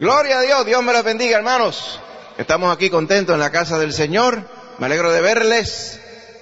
Gloria a Dios, Dios me los bendiga, hermanos. Estamos aquí contentos en la casa del Señor. Me alegro de verles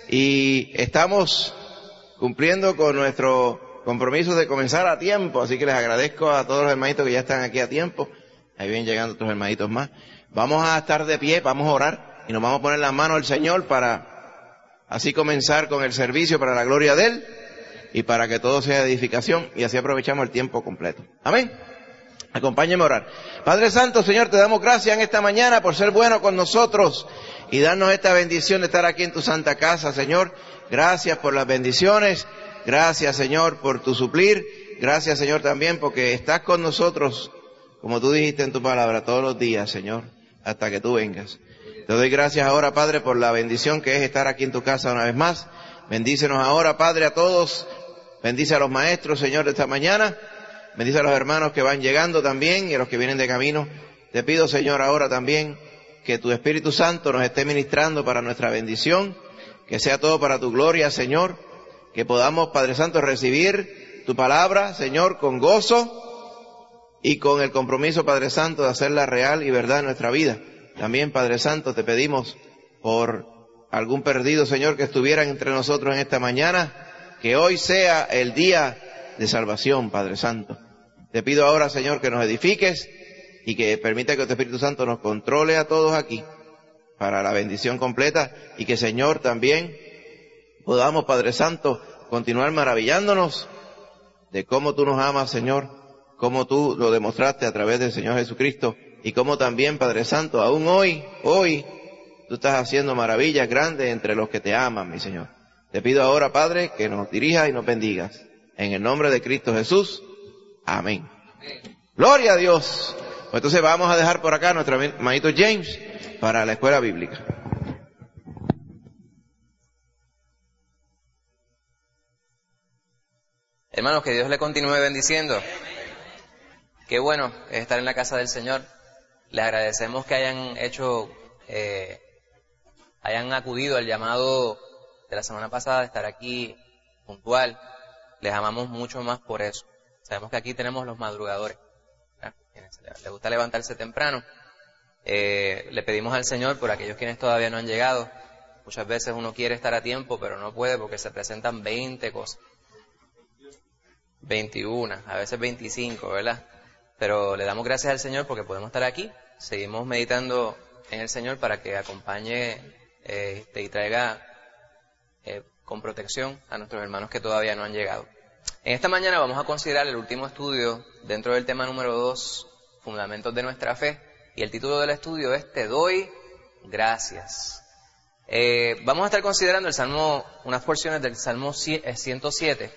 y estamos cumpliendo con nuestro compromiso de comenzar a tiempo. Así que les agradezco a todos los hermanitos que ya están aquí a tiempo. Ahí vienen llegando otros hermanitos más. Vamos a estar de pie, vamos a orar y nos vamos a poner las manos al Señor para así comenzar con el servicio para la gloria de Él y para que todo sea edificación y así aprovechamos el tiempo completo. Amén. Acompáñenme a orar. Padre Santo, Señor, te damos gracias en esta mañana por ser bueno con nosotros y darnos esta bendición de estar aquí en tu santa casa, Señor. Gracias por las bendiciones. Gracias, Señor, por tu suplir. Gracias, Señor, también porque estás con nosotros, como tú dijiste en tu palabra, todos los días, Señor, hasta que tú vengas. Te doy gracias ahora, Padre, por la bendición que es estar aquí en tu casa una vez más. Bendícenos ahora, Padre, a todos. Bendice a los maestros, Señor, de esta mañana. Bendice a los hermanos que van llegando también y a los que vienen de camino. Te pido, Señor, ahora también que tu Espíritu Santo nos esté ministrando para nuestra bendición, que sea todo para tu gloria, Señor, que podamos, Padre Santo, recibir tu palabra, Señor, con gozo y con el compromiso, Padre Santo, de hacerla real y verdad en nuestra vida. También, Padre Santo, te pedimos por algún perdido, Señor, que estuviera entre nosotros en esta mañana, que hoy sea el día de salvación, Padre Santo. Te pido ahora, Señor, que nos edifiques y que permita que tu Espíritu Santo nos controle a todos aquí para la bendición completa y que, Señor, también podamos, Padre Santo, continuar maravillándonos de cómo tú nos amas, Señor, cómo tú lo demostraste a través del Señor Jesucristo y cómo también, Padre Santo, aún hoy, tú estás haciendo maravillas grandes entre los que te aman, mi Señor. Te pido ahora, Padre, que nos dirijas y nos bendigas. En el nombre de Cristo Jesús. Amén. Gloria a Dios. Pues entonces vamos a dejar por acá a nuestro hermanito James para la escuela bíblica. Hermanos, que Dios le continúe bendiciendo. Qué bueno es estar en la casa del Señor. Les agradecemos que hayan acudido al llamado de la semana pasada de estar aquí puntual. Les amamos mucho más por eso. Sabemos que aquí tenemos los madrugadores, ¿verdad? Quienes les gusta levantarse temprano. Le pedimos al Señor por aquellos quienes todavía no han llegado. Muchas veces uno quiere estar a tiempo, pero no puede porque se presentan 20 cosas. 21, a veces 25, ¿verdad? Pero le damos gracias al Señor porque podemos estar aquí. Seguimos meditando en el Señor para que acompañe y traiga con protección a nuestros hermanos que todavía no han llegado. En esta mañana vamos a considerar el último estudio dentro del tema número 2, Fundamentos de nuestra fe, y el título del estudio es Te doy gracias. Vamos a estar considerando el Salmo, unas porciones del Salmo 107.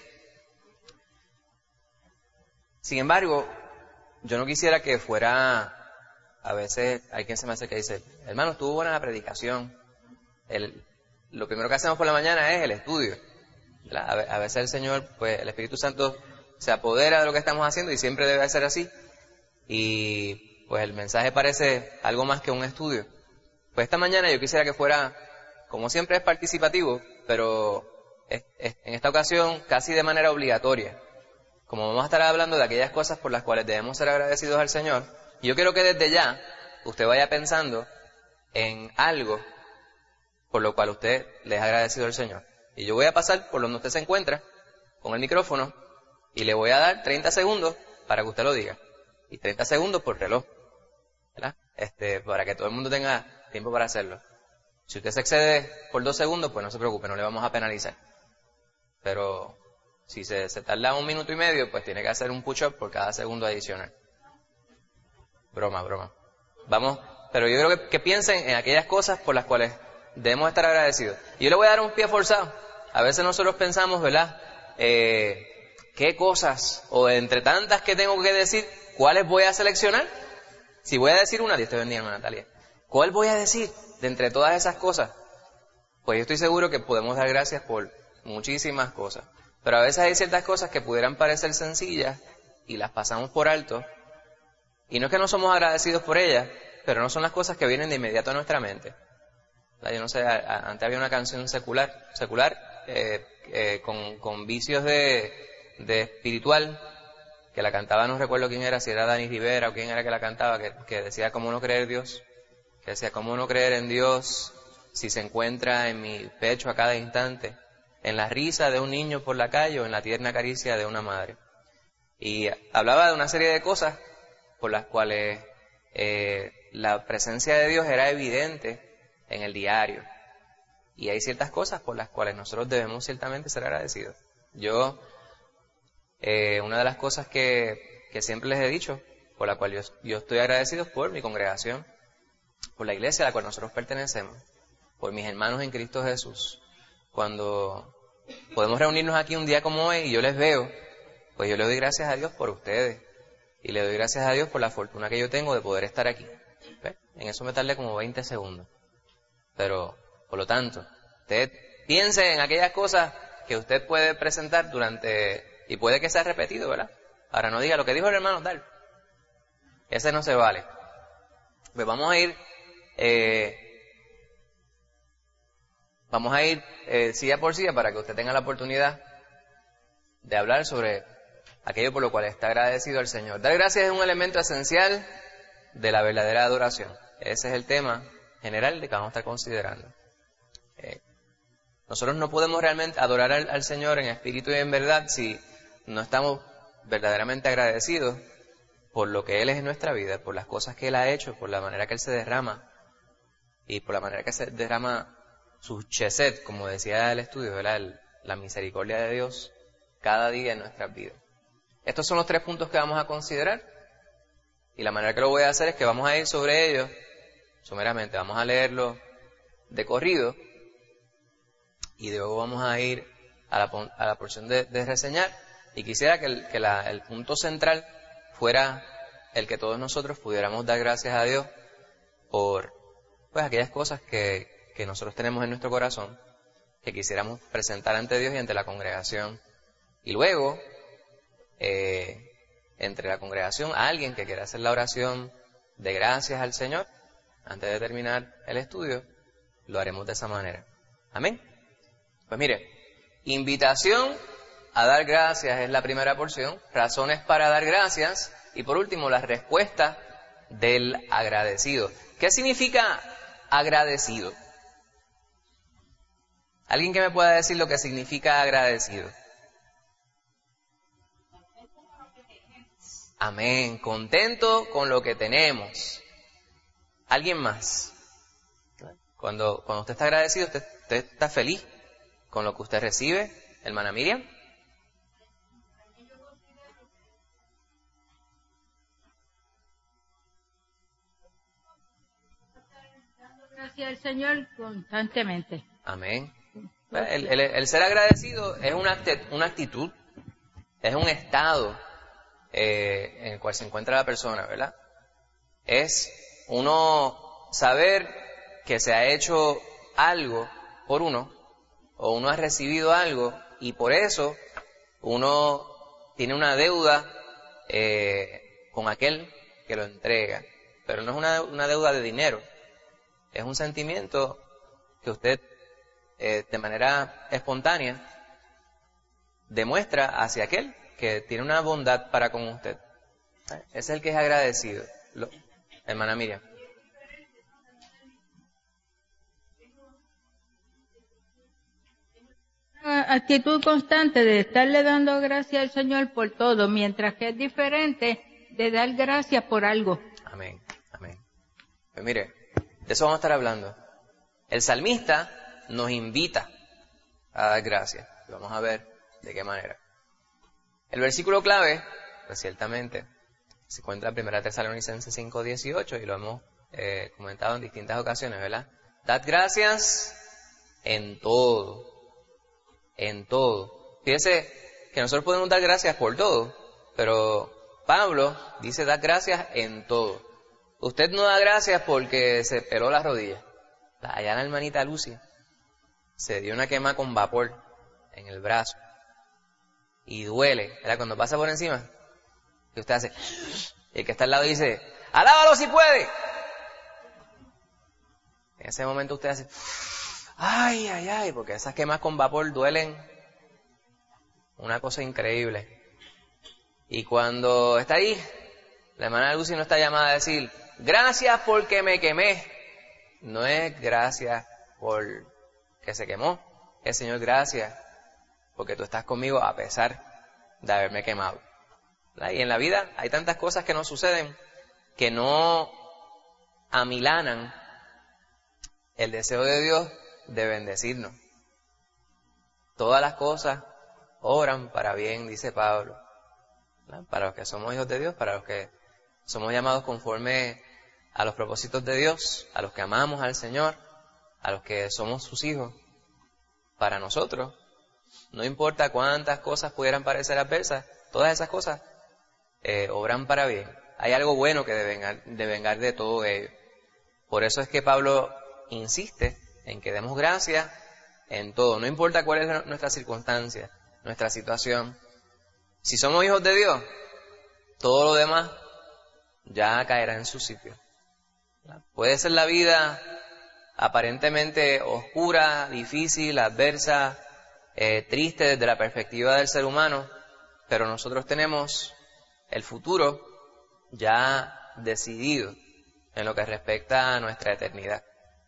Sin embargo, yo no quisiera que fuera, a veces hay quien se me hace que dice, hermano, estuvo buena la predicación. Lo primero que hacemos por la mañana es el estudio. A veces el Señor, pues el Espíritu Santo se apodera de lo que estamos haciendo y siempre debe ser así. Y pues el mensaje parece algo más que un estudio. Pues esta mañana yo quisiera que fuera, como siempre es participativo, pero en esta ocasión casi de manera obligatoria. Como vamos a estar hablando de aquellas cosas por las cuales debemos ser agradecidos al Señor, yo quiero que desde ya usted vaya pensando en algo por lo cual usted le es agradecido al Señor. Y yo voy a pasar por donde usted se encuentra con el micrófono y le voy a dar 30 segundos para que usted lo diga. Y 30 segundos por reloj, ¿verdad? Para que todo el mundo tenga tiempo para hacerlo. Si usted se excede por 2 segundos, pues no se preocupe, no le vamos a penalizar. Pero si se tarda 1 minuto y medio, pues tiene que hacer un push-up por cada segundo adicional. Broma. Vamos, pero yo creo que piensen en aquellas cosas por las cuales debemos estar agradecidos. Y yo le voy a dar un pie forzado. A veces nosotros pensamos, ¿verdad? ¿Qué cosas, o entre tantas que tengo que decir, cuáles voy a seleccionar? Si voy a decir una, Dios te bendiga, hermana Natalia. ¿Cuál voy a decir de entre todas esas cosas? Pues yo estoy seguro que podemos dar gracias por muchísimas cosas. Pero a veces hay ciertas cosas que pudieran parecer sencillas y las pasamos por alto. Y no es que no somos agradecidos por ellas, pero no son las cosas que vienen de inmediato a nuestra mente. Yo no sé, antes había una canción secular, con vicios de espiritual, que la cantaba, no recuerdo quién era, si era Dani Rivera o quién era que la cantaba, que decía cómo no creer en Dios, que decía cómo no creer en Dios si se encuentra en mi pecho a cada instante, en la risa de un niño por la calle o en la tierna caricia de una madre. Y hablaba de una serie de cosas por las cuales la presencia de Dios era evidente en el diario. Y hay ciertas cosas por las cuales nosotros debemos ciertamente ser agradecidos. Yo, una de las cosas que siempre les he dicho, por la cual yo estoy agradecido, es por mi congregación, por la iglesia a la cual nosotros pertenecemos, por mis hermanos en Cristo Jesús. Cuando podemos reunirnos aquí un día como hoy y yo les veo, pues yo le doy gracias a Dios por ustedes. Y le doy gracias a Dios por la fortuna que yo tengo de poder estar aquí. ¿Ves? En eso me tardé como 20 segundos. Pero, por lo tanto, usted piense en aquellas cosas que usted puede presentar y puede que sea repetido, ¿verdad? Ahora no diga lo que dijo el hermano tal. Ese no se vale. Pues vamos a ir silla por silla para que usted tenga la oportunidad de hablar sobre aquello por lo cual está agradecido al Señor. Dar gracias es un elemento esencial de la verdadera adoración. Ese es el tema general de que vamos a estar considerando. Nosotros no podemos realmente adorar al Señor en espíritu y en verdad si no estamos verdaderamente agradecidos por lo que Él es en nuestra vida, por las cosas que Él ha hecho, por la manera que Él se derrama y por la manera que se derrama su chesed, como decía el estudio, ¿verdad? La misericordia de Dios cada día en nuestras vidas. Estos son los 3 puntos que vamos a considerar y la manera que lo voy a hacer es que vamos a ir sobre ellos someramente, vamos a leerlo de corrido y luego vamos a ir a la porción de reseñar y quisiera que el punto central fuera el que todos nosotros pudiéramos dar gracias a Dios por pues aquellas cosas que nosotros tenemos en nuestro corazón que quisiéramos presentar ante Dios y ante la congregación. Y luego, entre la congregación, a alguien que quiera hacer la oración de gracias al Señor, antes de terminar el estudio, lo haremos de esa manera. ¿Amén? Pues mire, invitación a dar gracias es la primera porción, razones para dar gracias, y por último, la respuesta del agradecido. ¿Qué significa agradecido? ¿Alguien que me pueda decir lo que significa agradecido? Amén. Contento con lo que tenemos. ¿Alguien más? Cuando usted está agradecido, usted está feliz con lo que usted recibe. Hermana Miriam. Gracias al Señor constantemente. Amén. El ser agradecido es una actitud, es un estado en el cual se encuentra la persona, ¿verdad? Es uno saber que se ha hecho algo por uno, o uno ha recibido algo, y por eso uno tiene una deuda con aquel que lo entrega. Pero no es una deuda de dinero, es un sentimiento que usted de manera espontánea demuestra hacia aquel que tiene una bondad para con usted. Ese es el que es agradecido. Hermana Miriam. Una actitud constante de estarle dando gracias al Señor por todo, mientras que es diferente de dar gracias por algo. Amén, amén. Pues mire, de eso vamos a estar hablando. El salmista nos invita a dar gracias. Vamos a ver de qué manera. El versículo clave, pues ciertamente, se encuentra en 1 Tesalonicenses 5:18 y lo hemos comentado en distintas ocasiones, ¿verdad? Dad gracias en todo. En todo. Fíjese que nosotros podemos dar gracias por todo, pero Pablo dice dad gracias en todo. Usted no da gracias porque se peló la rodilla. Allá la hermanita Lucia se dio una quema con vapor en el brazo y duele, ¿verdad? Cuando pasa por encima, que usted hace, y el que está al lado dice, alábalo si puede. En ese momento usted hace, ay, ay, ay, porque esas quemas con vapor duelen una cosa increíble. Y cuando está ahí, la hermana Lucy no está llamada a decir, gracias porque me quemé. No es gracias por que se quemó. Es Señor, gracias porque tú estás conmigo a pesar de haberme quemado. ¿Verdad? Y en la vida hay tantas cosas que nos suceden que no amilanan el deseo de Dios de bendecirnos. Todas las cosas obran para bien, dice Pablo. ¿Verdad? Para los que somos hijos de Dios, para los que somos llamados conforme a los propósitos de Dios, a los que amamos al Señor, a los que somos sus hijos. Para nosotros, no importa cuántas cosas pudieran parecer adversas, todas esas cosas obran para bien. Hay algo bueno que devengar de todo ello. Por eso es que Pablo insiste en que demos gracias en todo, no importa cuál es nuestra circunstancia, nuestra situación. Si somos hijos de Dios, todo lo demás ya caerá en su sitio. Puede ser la vida aparentemente oscura, difícil, adversa, triste desde la perspectiva del ser humano, pero nosotros tenemos el futuro ya decidido en lo que respecta a nuestra eternidad.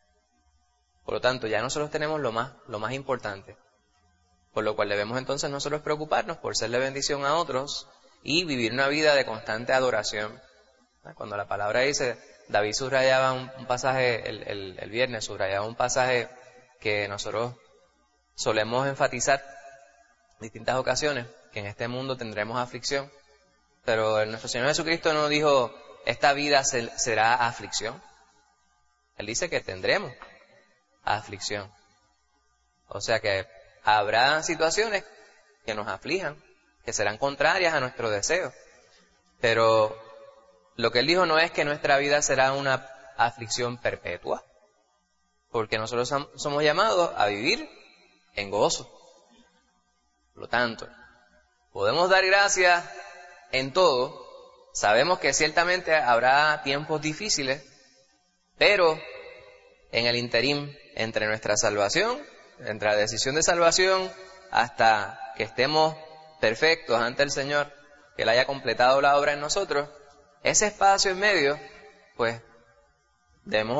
Por lo tanto, ya nosotros tenemos lo más importante, por lo cual debemos entonces nosotros preocuparnos por serle bendición a otros y vivir una vida de constante adoración. Cuando la palabra dice, David subrayaba un pasaje, el viernes subrayaba un pasaje que nosotros solemos enfatizar en distintas ocasiones, que en este mundo tendremos aflicción, pero nuestro Señor Jesucristo no dijo, esta vida será aflicción. Él dice que tendremos aflicción. O sea que habrá situaciones que nos aflijan, que serán contrarias a nuestro deseo. Pero lo que Él dijo no es que nuestra vida será una aflicción perpetua, porque nosotros somos llamados a vivir en gozo. Por lo tanto, podemos dar gracias en todo. Sabemos que ciertamente habrá tiempos difíciles, pero en el interín entre nuestra salvación, entre la decisión de salvación, hasta que estemos perfectos ante el Señor, que Él haya completado la obra en nosotros, ese espacio en medio, pues debemos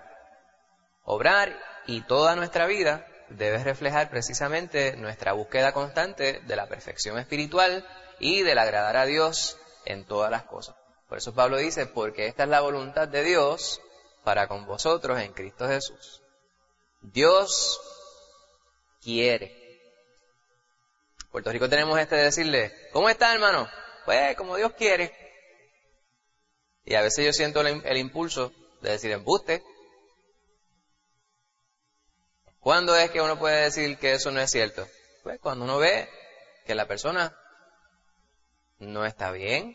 obrar, y toda nuestra vida debe reflejar precisamente nuestra búsqueda constante de la perfección espiritual y del agradar a Dios en todas las cosas. Por eso Pablo dice, porque esta es la voluntad de Dios para con vosotros en Cristo Jesús. Dios quiere. En Puerto Rico tenemos de decirle, ¿cómo está, hermano? Pues como Dios quiere. Y a veces yo siento el impulso de decir embuste. ¿Cuándo es que uno puede decir que eso no es cierto? Pues cuando uno ve que la persona no está bien.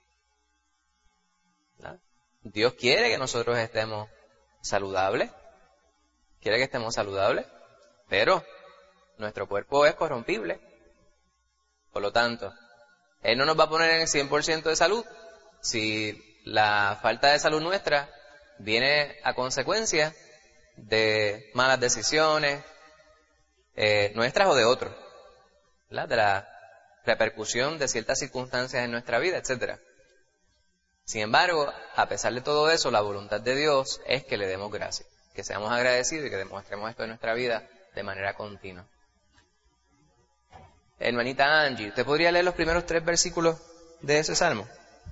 ¿No? Dios quiere que nosotros estemos saludables. Quiere que estemos saludables. Pero nuestro cuerpo es corrompible. Por lo tanto, Él no nos va a poner en el 100% de salud si la falta de salud nuestra viene a consecuencia de malas decisiones nuestras o de otros, ¿verdad? De la repercusión de ciertas circunstancias en nuestra vida, etcétera. Sin embargo, a pesar de todo eso, la voluntad de Dios es que le demos gracias, que seamos agradecidos y que demostremos esto en nuestra vida de manera continua. Hermanita Angie, ¿usted podría leer los primeros 3 versículos de ese salmo?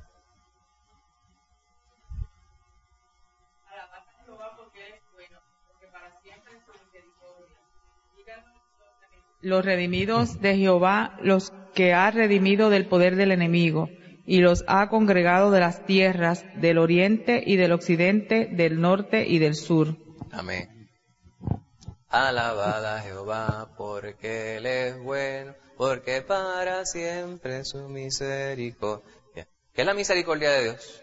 Los redimidos de Jehová, los que ha redimido del poder del enemigo, y los ha congregado de las tierras del oriente y del occidente, del norte y del sur. Amén. Alabad a Jehová, porque Él es bueno, porque para siempre su misericordia. ¿Qué es la misericordia de Dios?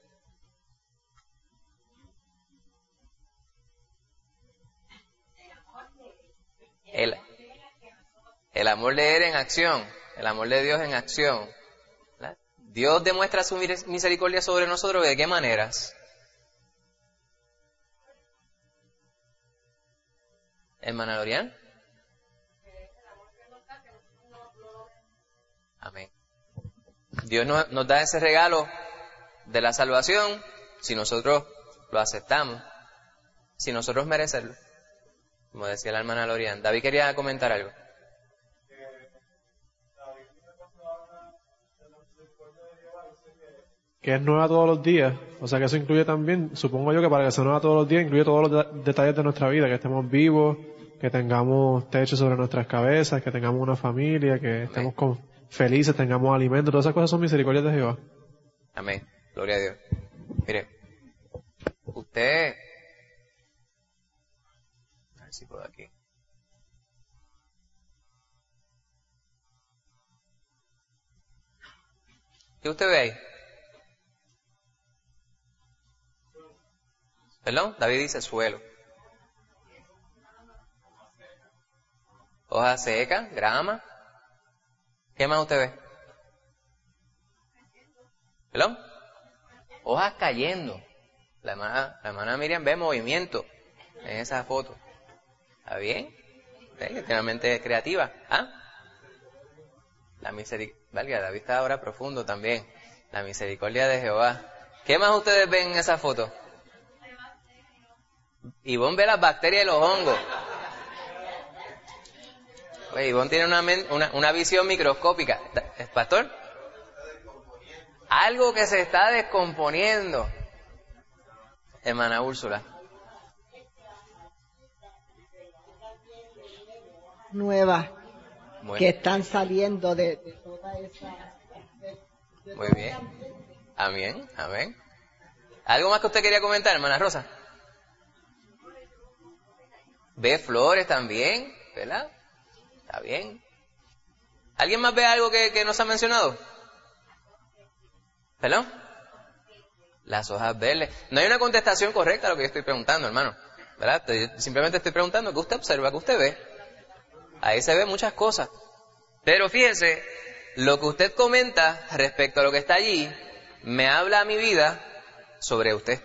El amor de Él en acción, el amor de Dios en acción. ¿Verdad? Dios demuestra su misericordia sobre nosotros, ¿de qué maneras? Hermana Lorian. Amén. Dios nos da ese regalo de la salvación si nosotros lo aceptamos, sin nosotros merecerlo. Como decía la hermana Lorian. David quería comentar algo. Que es nueva todos los días, o sea que eso incluye también, supongo yo que para que sea nueva todos los días, incluye todos los detalles de nuestra vida, que estemos vivos, que tengamos techo sobre nuestras cabezas, que tengamos una familia, que estemos felices, tengamos alimento, todas esas cosas son misericordias de Jehová. Amén, gloria a Dios. Mire, usted, a ver si puedo aquí. ¿Qué usted ve ahí? ¿Perdón? David dice suelo. Hoja seca, grama. ¿Qué más usted ve? ¿Perdón? Hojas cayendo. La hermana Miriam ve movimiento en esa foto. ¿Está bien? Tiene una mente creativa. ¿Ah? La misericordia. David está ahora profundo también. La misericordia de Jehová. ¿Qué más ustedes ven en esa foto? Ivonne ve las bacterias y los hongos. Oye, Ivonne tiene una visión microscópica. ¿Pastor? Algo que se está descomponiendo. Hermana Úrsula. Nuevas. Bueno. Que están saliendo de toda esa... Muy bien. Amén, amén. ¿Algo más que usted quería comentar, hermana Rosa? Ve flores también, ¿verdad? Está bien. ¿Alguien más ve algo que no se ha mencionado? ¿Perdón? Las hojas verdes. No hay una contestación correcta a lo que yo estoy preguntando, hermano. ¿Verdad? Simplemente estoy preguntando qué usted observa, qué usted ve. Ahí se ven muchas cosas. Pero fíjese, lo que usted comenta respecto a lo que está allí, me habla a mi vida sobre usted.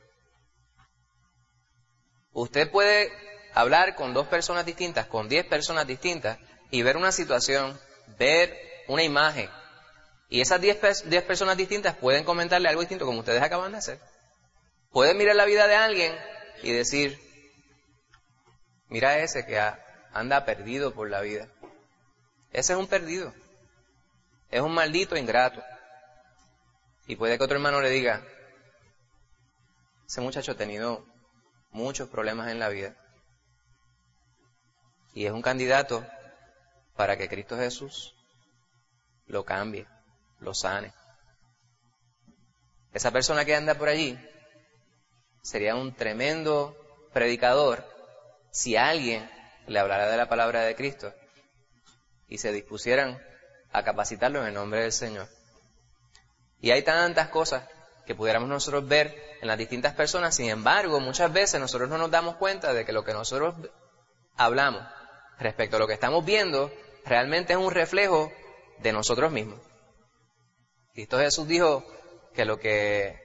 Usted puede hablar con 2 personas distintas, con 10 personas distintas, y ver una situación, ver una imagen. Y esas 10 personas distintas pueden comentarle algo distinto, como ustedes acaban de hacer. Pueden mirar la vida de alguien y decir, mira ese que anda perdido por la vida. Ese es un perdido. Es un maldito ingrato. Y puede que otro hermano le diga, ese muchacho ha tenido muchos problemas en la vida. Y es un candidato para que Cristo Jesús lo cambie, lo sane. Esa persona que anda por allí sería un tremendo predicador si alguien le hablara de la palabra de Cristo y se dispusieran a capacitarlo en el nombre del Señor. Y hay tantas cosas que pudiéramos nosotros ver en las distintas personas, sin embargo, muchas veces nosotros no nos damos cuenta de que lo que nosotros hablamos respecto a lo que estamos viendo realmente es un reflejo de nosotros mismos. Cristo Jesús dijo que lo que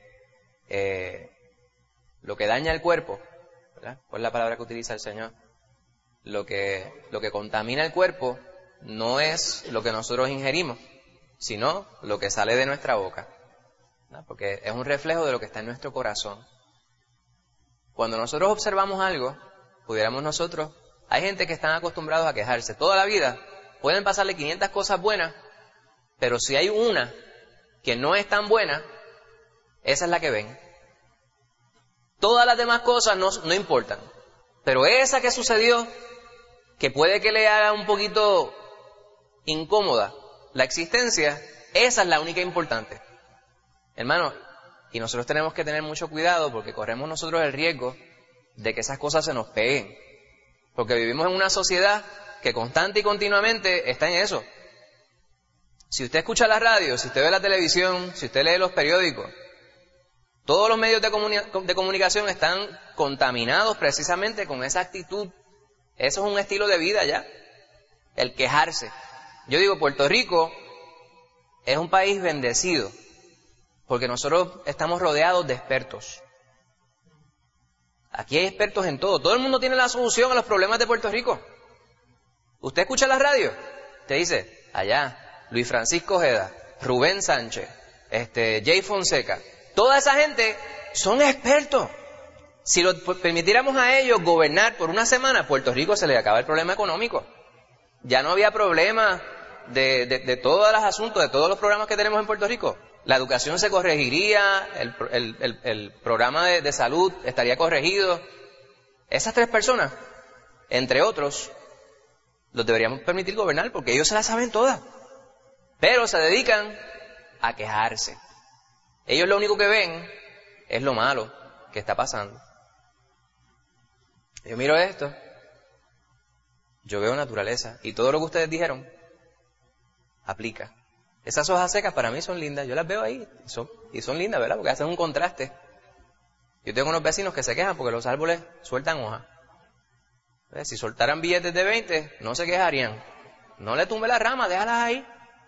daña el cuerpo, ¿verdad? ¿Cuál es la palabra que utiliza el Señor? Lo que contamina el cuerpo no es lo que nosotros ingerimos, sino lo que sale de nuestra boca, ¿no? Porque es un reflejo de lo que está en nuestro corazón. Cuando nosotros observamos algo, pudiéramos nosotros, hay gente que están acostumbrados a quejarse toda la vida, pueden pasarle 500 cosas buenas, pero si hay una que no es tan buena, esa es la que ven. Todas las demás cosas no importan, pero esa que sucedió, que puede que le haga un poquito incómoda la existencia, esa es la única importante. Hermano, y nosotros tenemos que tener mucho cuidado porque corremos nosotros el riesgo de que esas cosas se nos peguen. Porque vivimos en una sociedad que constante y continuamente está en eso. Si usted escucha la radio, si usted ve la televisión, si usted lee los periódicos, todos los medios de comunicación están contaminados precisamente con esa actitud. Eso es un estilo de vida ya, el quejarse. Yo digo, Puerto Rico es un país bendecido, porque nosotros estamos rodeados de expertos. Aquí hay expertos en todo. Todo el mundo tiene la solución a los problemas de Puerto Rico. Usted escucha la radio, te dice, allá, Luis Francisco Ojeda, Rubén Sánchez, Jay Fonseca, toda esa gente son expertos. Si lo permitiéramos a ellos gobernar por una semana, a Puerto Rico se le acaba el problema económico. Ya no había problema de todos los asuntos, de todos los programas que tenemos en Puerto Rico. La educación se corregiría, el programa de salud estaría corregido. Esas 3 personas, entre otros, los deberíamos permitir gobernar porque ellos se las saben todas. Pero se dedican a quejarse. Ellos lo único que ven es lo malo que está pasando. Yo miro esto, yo veo naturaleza y todo lo que ustedes dijeron aplica. Esas hojas secas para mí son lindas, yo las veo ahí y son lindas, ¿verdad? Porque hacen un contraste. Yo tengo unos vecinos que se quejan porque los árboles sueltan hojas. Si soltaran billetes de 20, no se quejarían. No le tumbe las ramas, déjalas ahí.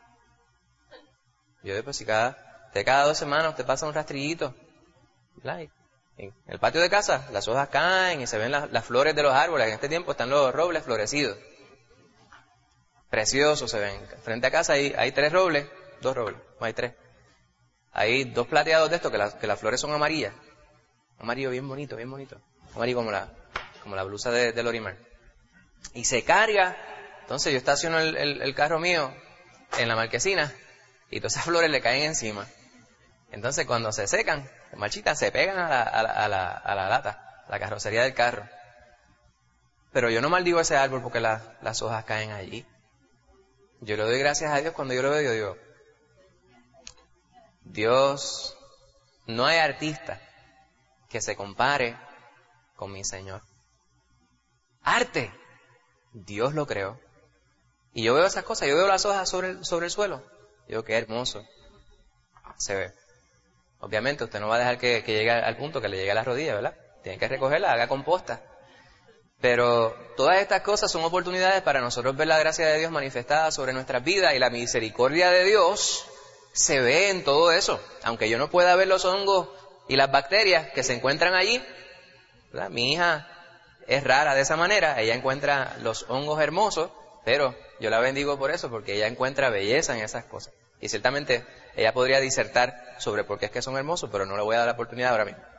Yo digo, pues si cada 2 semanas te pasa un rastrillito, ¿verdad? En el patio de casa, las hojas caen y se ven las flores de los árboles. En este tiempo están los robles florecidos. Preciosos se ven. Frente a casa hay 3 robles, 2 robles, no hay 3. Hay 2 plateados de estos que las flores son amarillas. Amarillo bien bonito, bien bonito. Amarillo como la blusa de Lorimar. Y se carga. Entonces yo estaciono el carro mío en la marquesina y todas esas flores le caen encima. Entonces cuando se secan, se marchitan, se pegan a la lata, la carrocería del carro. Pero yo no maldigo ese árbol porque las hojas caen allí. Yo le doy gracias a Dios cuando yo lo veo, yo digo, Dios, no hay artista que se compare con mi Señor. Arte, Dios lo creó. Y yo veo esas cosas, yo veo las hojas sobre el suelo. Digo, qué hermoso se ve. Obviamente usted no va a dejar que llegue al punto que le llegue a las rodillas, ¿verdad? Tiene que recogerla, haga composta. Pero todas estas cosas son oportunidades para nosotros ver la gracia de Dios manifestada sobre nuestras vidas, y la misericordia de Dios se ve en todo eso. Aunque yo no pueda ver los hongos y las bacterias que se encuentran allí, ¿verdad? Mi hija es rara de esa manera, ella encuentra los hongos hermosos, pero yo la bendigo por eso, porque ella encuentra belleza en esas cosas. Y ciertamente ella podría disertar sobre por qué es que son hermosos, pero no le voy a dar la oportunidad ahora mismo.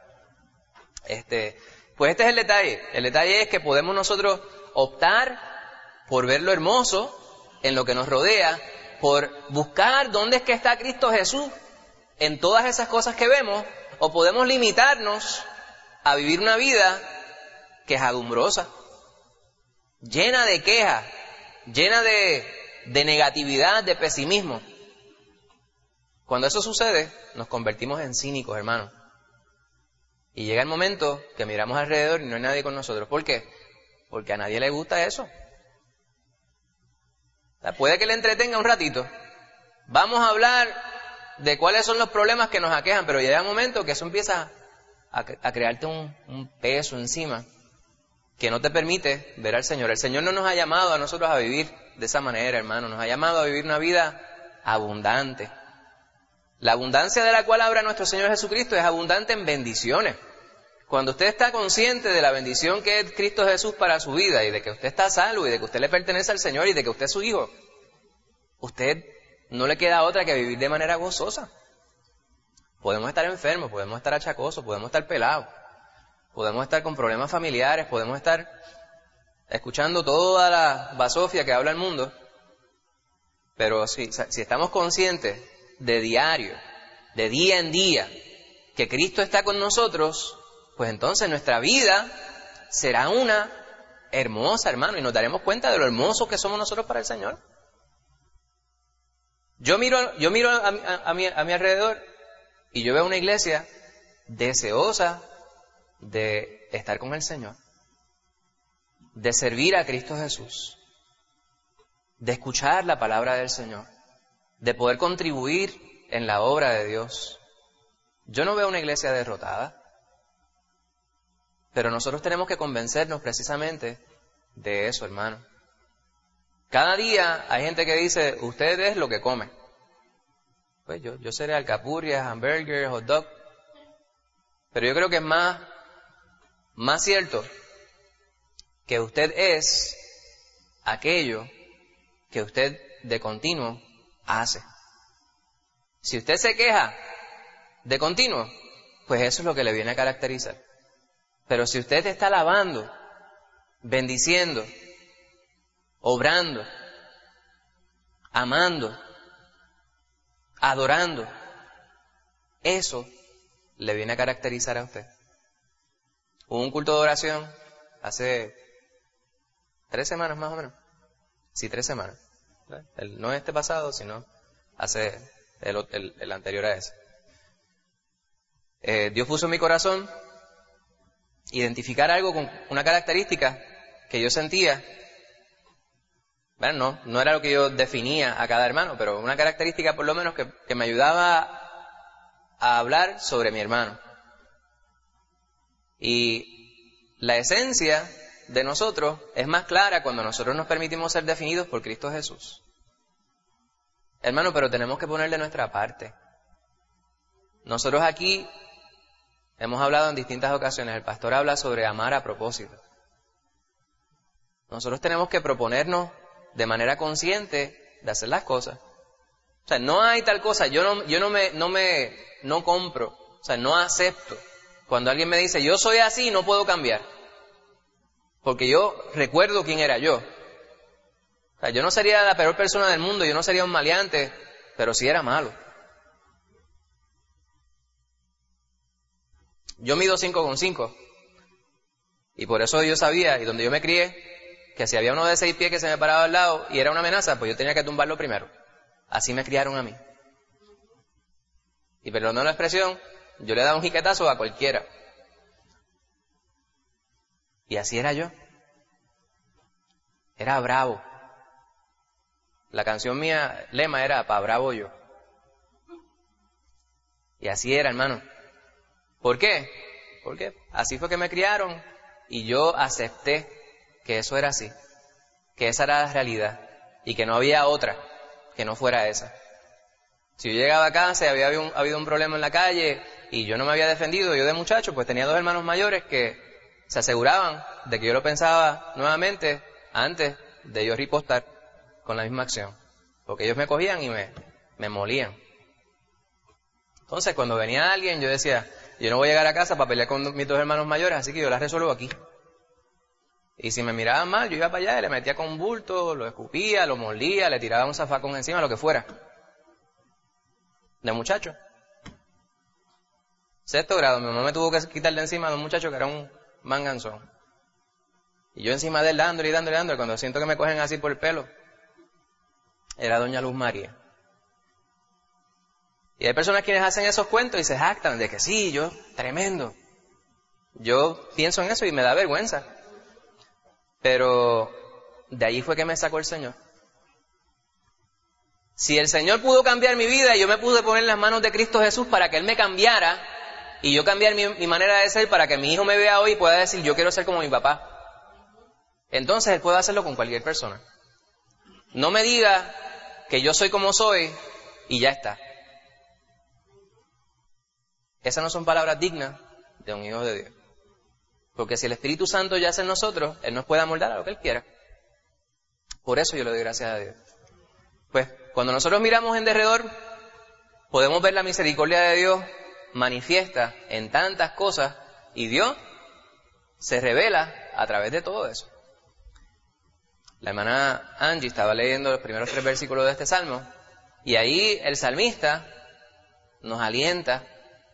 Pues este es el detalle. El detalle es que podemos nosotros optar por ver lo hermoso en lo que nos rodea, por buscar dónde es que está Cristo Jesús en todas esas cosas que vemos, o podemos limitarnos a vivir una vida quejadumbrosa, llena de quejas, llena de negatividad, de pesimismo. Cuando eso sucede, nos convertimos en cínicos, hermanos. Y llega el momento que miramos alrededor y no hay nadie con nosotros. ¿Por qué? Porque a nadie le gusta eso. O sea, puede que le entretenga un ratito. Vamos a hablar de cuáles son los problemas que nos aquejan, pero llega un momento que eso empieza a crearte un peso encima que no te permite ver al Señor. El Señor no nos ha llamado a nosotros a vivir de esa manera, hermano. Nos ha llamado a vivir una vida abundante. La abundancia de la cual habla nuestro Señor Jesucristo es abundante en bendiciones. Cuando usted está consciente de la bendición que es Cristo Jesús para su vida, y de que usted está salvo, y de que usted le pertenece al Señor, y de que usted es su hijo, usted no le queda otra que vivir de manera gozosa. Podemos estar enfermos, podemos estar achacosos, podemos estar pelados, podemos estar con problemas familiares, podemos estar escuchando toda la basofia que habla el mundo, pero si estamos conscientes de diario, de día en día, que Cristo está con nosotros, pues entonces nuestra vida será una hermosa, hermano, y nos daremos cuenta de lo hermosos que somos nosotros para el Señor. Yo miro a mi alrededor y yo veo una iglesia deseosa de estar con el Señor, de servir a Cristo Jesús, de escuchar la palabra del Señor, de poder contribuir en la obra de Dios. Yo no veo una iglesia derrotada, pero nosotros tenemos que convencernos precisamente de eso, hermano. Cada día hay gente que dice, usted es lo que come. Pues yo seré alcapurrias, hamburgues, hot dog. Pero yo creo que es más cierto que usted es aquello que usted de continuo hace. Si usted se queja de continuo, pues eso es lo que le viene a caracterizar. Pero si usted está alabando, bendiciendo, obrando, amando, adorando, eso le viene a caracterizar a usted. Hubo un culto de oración hace 3 semanas más o menos. Sí, 3 semanas. No este pasado, sino hace el anterior a ese. Dios puso en mi corazón identificar algo con una característica que yo sentía. Bueno, no era lo que yo definía a cada hermano, pero una característica por lo menos que me ayudaba a hablar sobre mi hermano. Y la esencia de nosotros es más clara cuando nosotros nos permitimos ser definidos por Cristo Jesús. Hermano, pero tenemos que ponerle nuestra parte. Nosotros aquí hemos hablado en distintas ocasiones, el pastor habla sobre amar a propósito. Nosotros tenemos que proponernos de manera consciente de hacer las cosas. O sea, no hay tal cosa, yo no compro, o sea, no acepto. Cuando alguien me dice, yo soy así y no puedo cambiar. Porque yo recuerdo quién era yo. O sea, yo no sería la peor persona del mundo, yo no sería un maleante, pero sí era malo. Yo mido 5'5". Y por eso yo sabía, y donde yo me crié, que si había uno de 6 pies que se me paraba al lado y era una amenaza, pues yo tenía que tumbarlo primero. Así me criaron a mí. Y perdonando la expresión, yo le daba un jiquetazo a cualquiera. Y así era yo. Era bravo. La canción mía, lema era, pa' bravo yo. Y así era, hermano. ¿Por qué? Porque así fue que me criaron y yo acepté que eso era así, que esa era la realidad y que no había otra que no fuera esa. Si yo llegaba a casa y había habido un problema en la calle y yo no me había defendido, yo de muchacho, pues tenía 2 hermanos mayores que se aseguraban de que yo lo pensaba nuevamente antes de yo ripostar con la misma acción, porque ellos me cogían y me molían. Entonces, cuando venía alguien, yo decía, yo no voy a llegar a casa para pelear con mis 2 hermanos mayores, así que yo las resuelvo aquí. Y si me miraban mal, yo iba para allá y le metía con un bulto, lo escupía, lo molía, le tiraba un zafacón encima, lo que fuera. De muchacho. 6º grado, mi mamá me tuvo que quitar de encima de un muchacho que era un manganzón. Y yo encima de él dándole y dándole y dándole, cuando siento que me cogen así por el pelo, era doña Luz María. Y hay personas quienes hacen esos cuentos y se jactan de que sí, yo, tremendo. Yo pienso en eso y me da vergüenza. Pero de ahí fue que me sacó el Señor. Si el Señor pudo cambiar mi vida y yo me pude poner en las manos de Cristo Jesús para que Él me cambiara y yo cambiar mi manera de ser para que mi hijo me vea hoy y pueda decir yo quiero ser como mi papá, entonces Él puede hacerlo con cualquier persona. No me diga que yo soy como soy y ya está. Esas no son palabras dignas de un hijo de Dios. Porque si el Espíritu Santo yace en nosotros, Él nos puede amoldar a lo que Él quiera. Por eso yo le doy gracias a Dios. Pues cuando nosotros miramos en derredor, podemos ver la misericordia de Dios manifiesta en tantas cosas y Dios se revela a través de todo eso. La hermana Angie estaba leyendo los primeros 3 versículos de este salmo y ahí el salmista nos alienta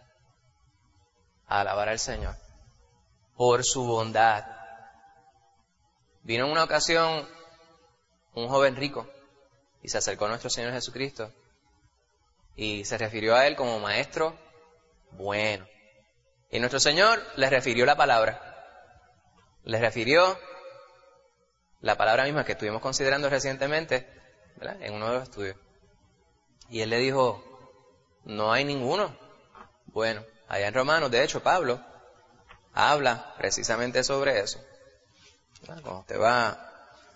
a alabar al Señor por su bondad. Vino en una ocasión un joven rico y se acercó a nuestro Señor Jesucristo y se refirió a Él como maestro bueno. Y nuestro Señor les refirió la palabra. Les refirió la palabra misma que estuvimos considerando recientemente, ¿verdad?, en uno de los estudios. Y Él le dijo, no hay ninguno. Bueno, allá en Romanos, de hecho, Pablo habla precisamente sobre eso. Cuando usted va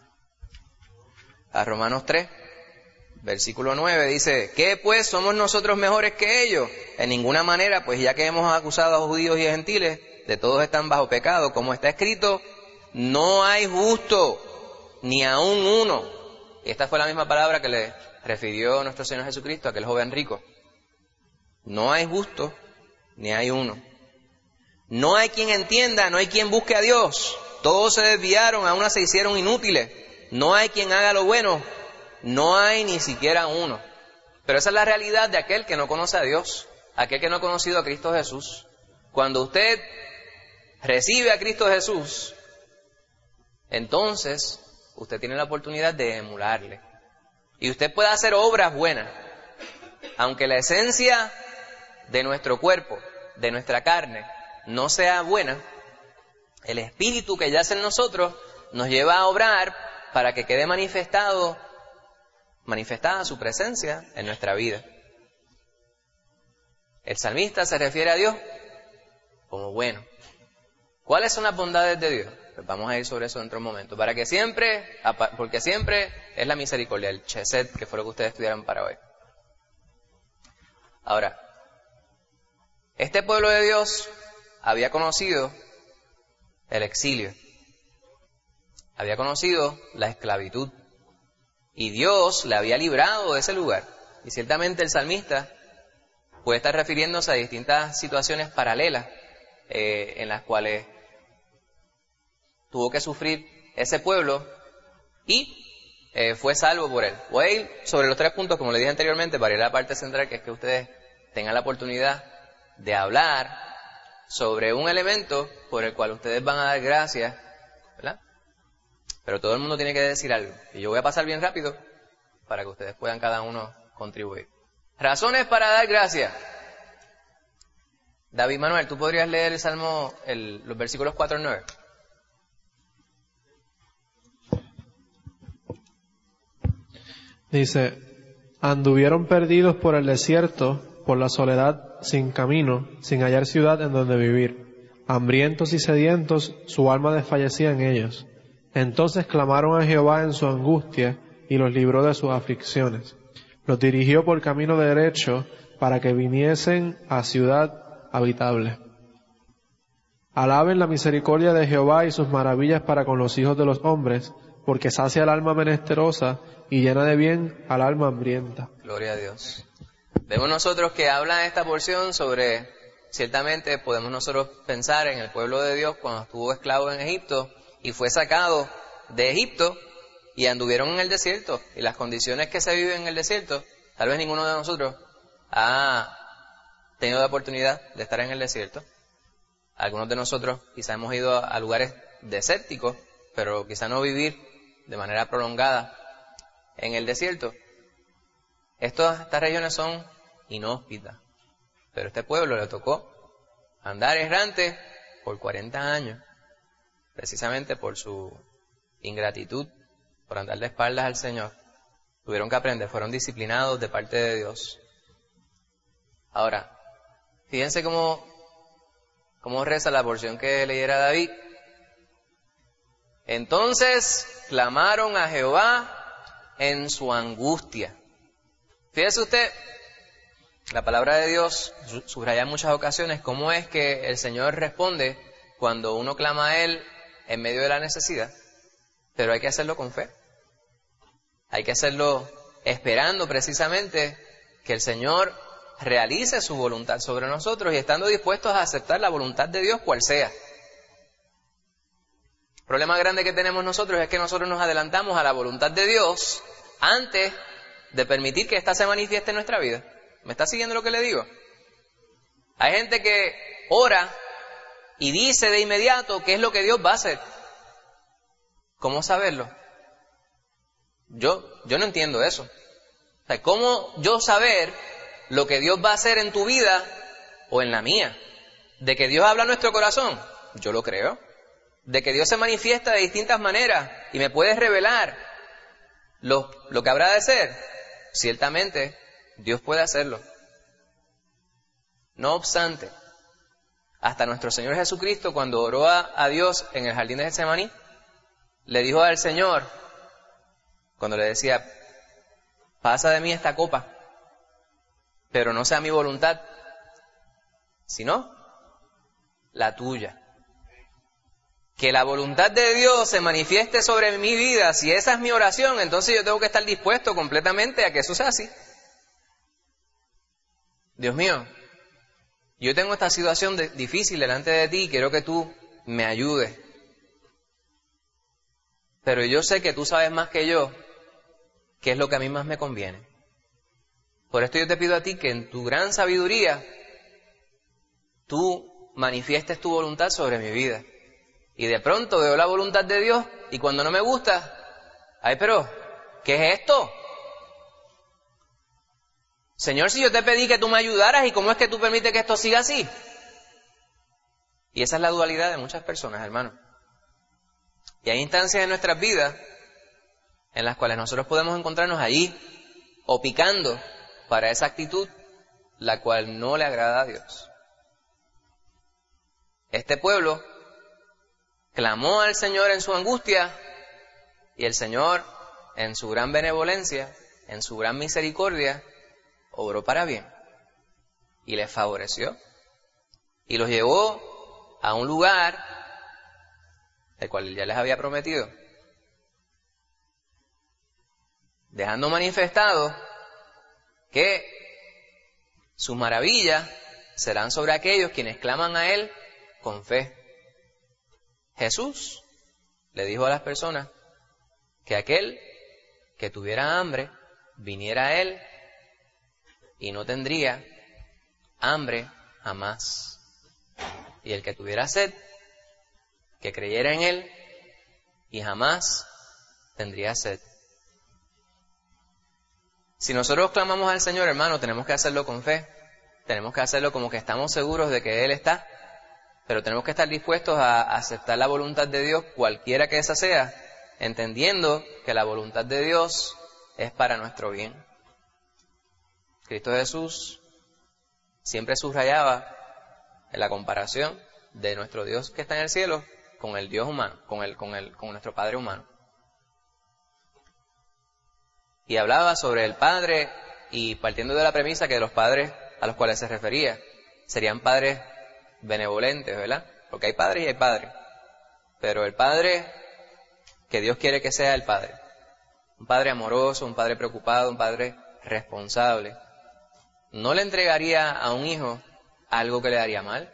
a Romanos 3, versículo 9, dice, ¿qué pues somos nosotros mejores que ellos? En ninguna manera, pues ya que hemos acusado a judíos y gentiles, de todos están bajo pecado, como está escrito, no hay justo, ni aun uno. Y esta fue la misma palabra que le refirió nuestro Señor Jesucristo a aquel joven rico. No hay justo, ni hay uno. No hay quien entienda, no hay quien busque a Dios. Todos se desviaron, a una se hicieron inútiles. No hay quien haga lo bueno, no hay ni siquiera uno. Pero esa es la realidad de aquel que no conoce a Dios, aquel que no ha conocido a Cristo Jesús. Cuando usted recibe a Cristo Jesús, entonces usted tiene la oportunidad de emularle. Y usted puede hacer obras buenas, aunque la esencia de nuestro cuerpo, de nuestra carne, no sea buena, el Espíritu que yace en nosotros nos lleva a obrar para que quede manifestada su presencia en nuestra vida. El salmista se refiere a Dios como bueno. ¿Cuáles son las bondades de Dios? Pues vamos a ir sobre eso dentro de un momento. Porque siempre es la misericordia, el chesed, que fue lo que ustedes estudiaron para hoy. Ahora, este pueblo de Dios había conocido el exilio, había conocido la esclavitud, y Dios le había librado de ese lugar. Y ciertamente el salmista puede estar refiriéndose a distintas situaciones paralelas en las cuales tuvo que sufrir ese pueblo y fue salvo por él. Voy a ir sobre los 3 puntos, como le dije anteriormente, para ir a la parte central, que es que ustedes tengan la oportunidad de hablar sobre un elemento por el cual ustedes van a dar gracias, ¿verdad? Pero todo el mundo tiene que decir algo. Y yo voy a pasar bien rápido para que ustedes puedan cada uno contribuir. Razones para dar gracias. David Manuel, ¿tú podrías leer el Salmo, los versículos 4 al 9? Dice, anduvieron perdidos por el desierto, por la soledad, sin camino, sin hallar ciudad en donde vivir. Hambrientos y sedientos, su alma desfallecía en ellos. Entonces clamaron a Jehová en su angustia y los libró de sus aflicciones. Los dirigió por camino derecho para que viniesen a ciudad habitable. Alaben la misericordia de Jehová y sus maravillas para con los hijos de los hombres, porque sacia al alma menesterosa y llena de bien al alma hambrienta. Gloria a Dios. Vemos nosotros que habla esta porción sobre, ciertamente podemos nosotros pensar en el pueblo de Dios cuando estuvo esclavo en Egipto y fue sacado de Egipto y anduvieron en el desierto, y las condiciones que se viven en el desierto, tal vez ninguno de nosotros ha tenido la oportunidad de estar en el desierto. Algunos de nosotros quizá hemos ido a lugares desérticos, pero quizá no vivir de manera prolongada en el desierto. Estas regiones son inhóspitas, pero a este pueblo le tocó andar errante por 40 años, precisamente por su ingratitud, por andar de espaldas al Señor. Tuvieron que aprender, fueron disciplinados de parte de Dios. Ahora, fíjense cómo reza la porción que leyera David. Entonces clamaron a Jehová en su angustia. Fíjese usted, la palabra de Dios subraya en muchas ocasiones cómo es que el Señor responde cuando uno clama a Él en medio de la necesidad. Pero hay que hacerlo con fe. Hay que hacerlo esperando precisamente que el Señor realice su voluntad sobre nosotros y estando dispuestos a aceptar la voluntad de Dios cual sea. El problema grande que tenemos nosotros es que nosotros nos adelantamos a la voluntad de Dios antes de permitir que ésta se manifieste en nuestra vida. ¿Me está siguiendo lo que le digo? Hay gente que ora y dice de inmediato qué es lo que Dios va a hacer. ¿Cómo saberlo? Yo no entiendo eso. O sea, ¿cómo yo saber lo que Dios va a hacer en tu vida o en la mía? ¿De que Dios habla a nuestro corazón? Yo lo creo. ¿De que Dios se manifiesta de distintas maneras y me puede revelar lo que habrá de ser? Ciertamente, Dios puede hacerlo. No obstante, hasta nuestro Señor Jesucristo, cuando oró a Dios en el jardín de Getsemaní, le dijo al Señor, cuando le decía, pasa de mí esta copa, pero no sea mi voluntad, sino la tuya. Que la voluntad de Dios se manifieste sobre mi vida, si esa es mi oración, entonces yo tengo que estar dispuesto completamente a que eso sea así. Dios mío, yo tengo esta situación difícil delante de ti y quiero que tú me ayudes. Pero yo sé que tú sabes más que yo qué es lo que a mí más me conviene. Por esto yo te pido a ti que en tu gran sabiduría tú manifiestes tu voluntad sobre mi vida. Y de pronto veo la voluntad de Dios y cuando no me gusta, ay, pero, ¿qué es esto? Señor, si yo te pedí que tú me ayudaras, ¿y cómo es que tú permites que esto siga así? Y esa es la dualidad de muchas personas, hermano. Y hay instancias en nuestras vidas en las cuales nosotros podemos encontrarnos allí o picando para esa actitud la cual no le agrada a Dios. Este pueblo clamó al Señor en su angustia y el Señor en su gran benevolencia, en su gran misericordia, obró para bien y les favoreció y los llevó a un lugar el cual ya les había prometido, dejando manifestado que sus maravillas serán sobre aquellos quienes claman a Él con fe. Jesús le dijo a las personas que aquel que tuviera hambre viniera a Él y no tendría hambre jamás. Y el que tuviera sed, que creyera en Él y jamás tendría sed. Si nosotros clamamos al Señor, hermano, tenemos que hacerlo con fe. Tenemos que hacerlo como que estamos seguros de que Él está. Pero tenemos que estar dispuestos a aceptar la voluntad de Dios, cualquiera que esa sea, entendiendo que la voluntad de Dios es para nuestro bien. Cristo Jesús siempre subrayaba en la comparación de nuestro Dios que está en el cielo con el Dios humano, con nuestro Padre humano. Y hablaba sobre el Padre, y partiendo de la premisa que los padres a los cuales se refería serían padres benevolentes, ¿verdad? Porque hay padres y hay padres. Pero el Padre que Dios quiere que sea el Padre. Un Padre amoroso, un Padre preocupado, un Padre responsable. No le entregaría a un hijo algo que le haría mal.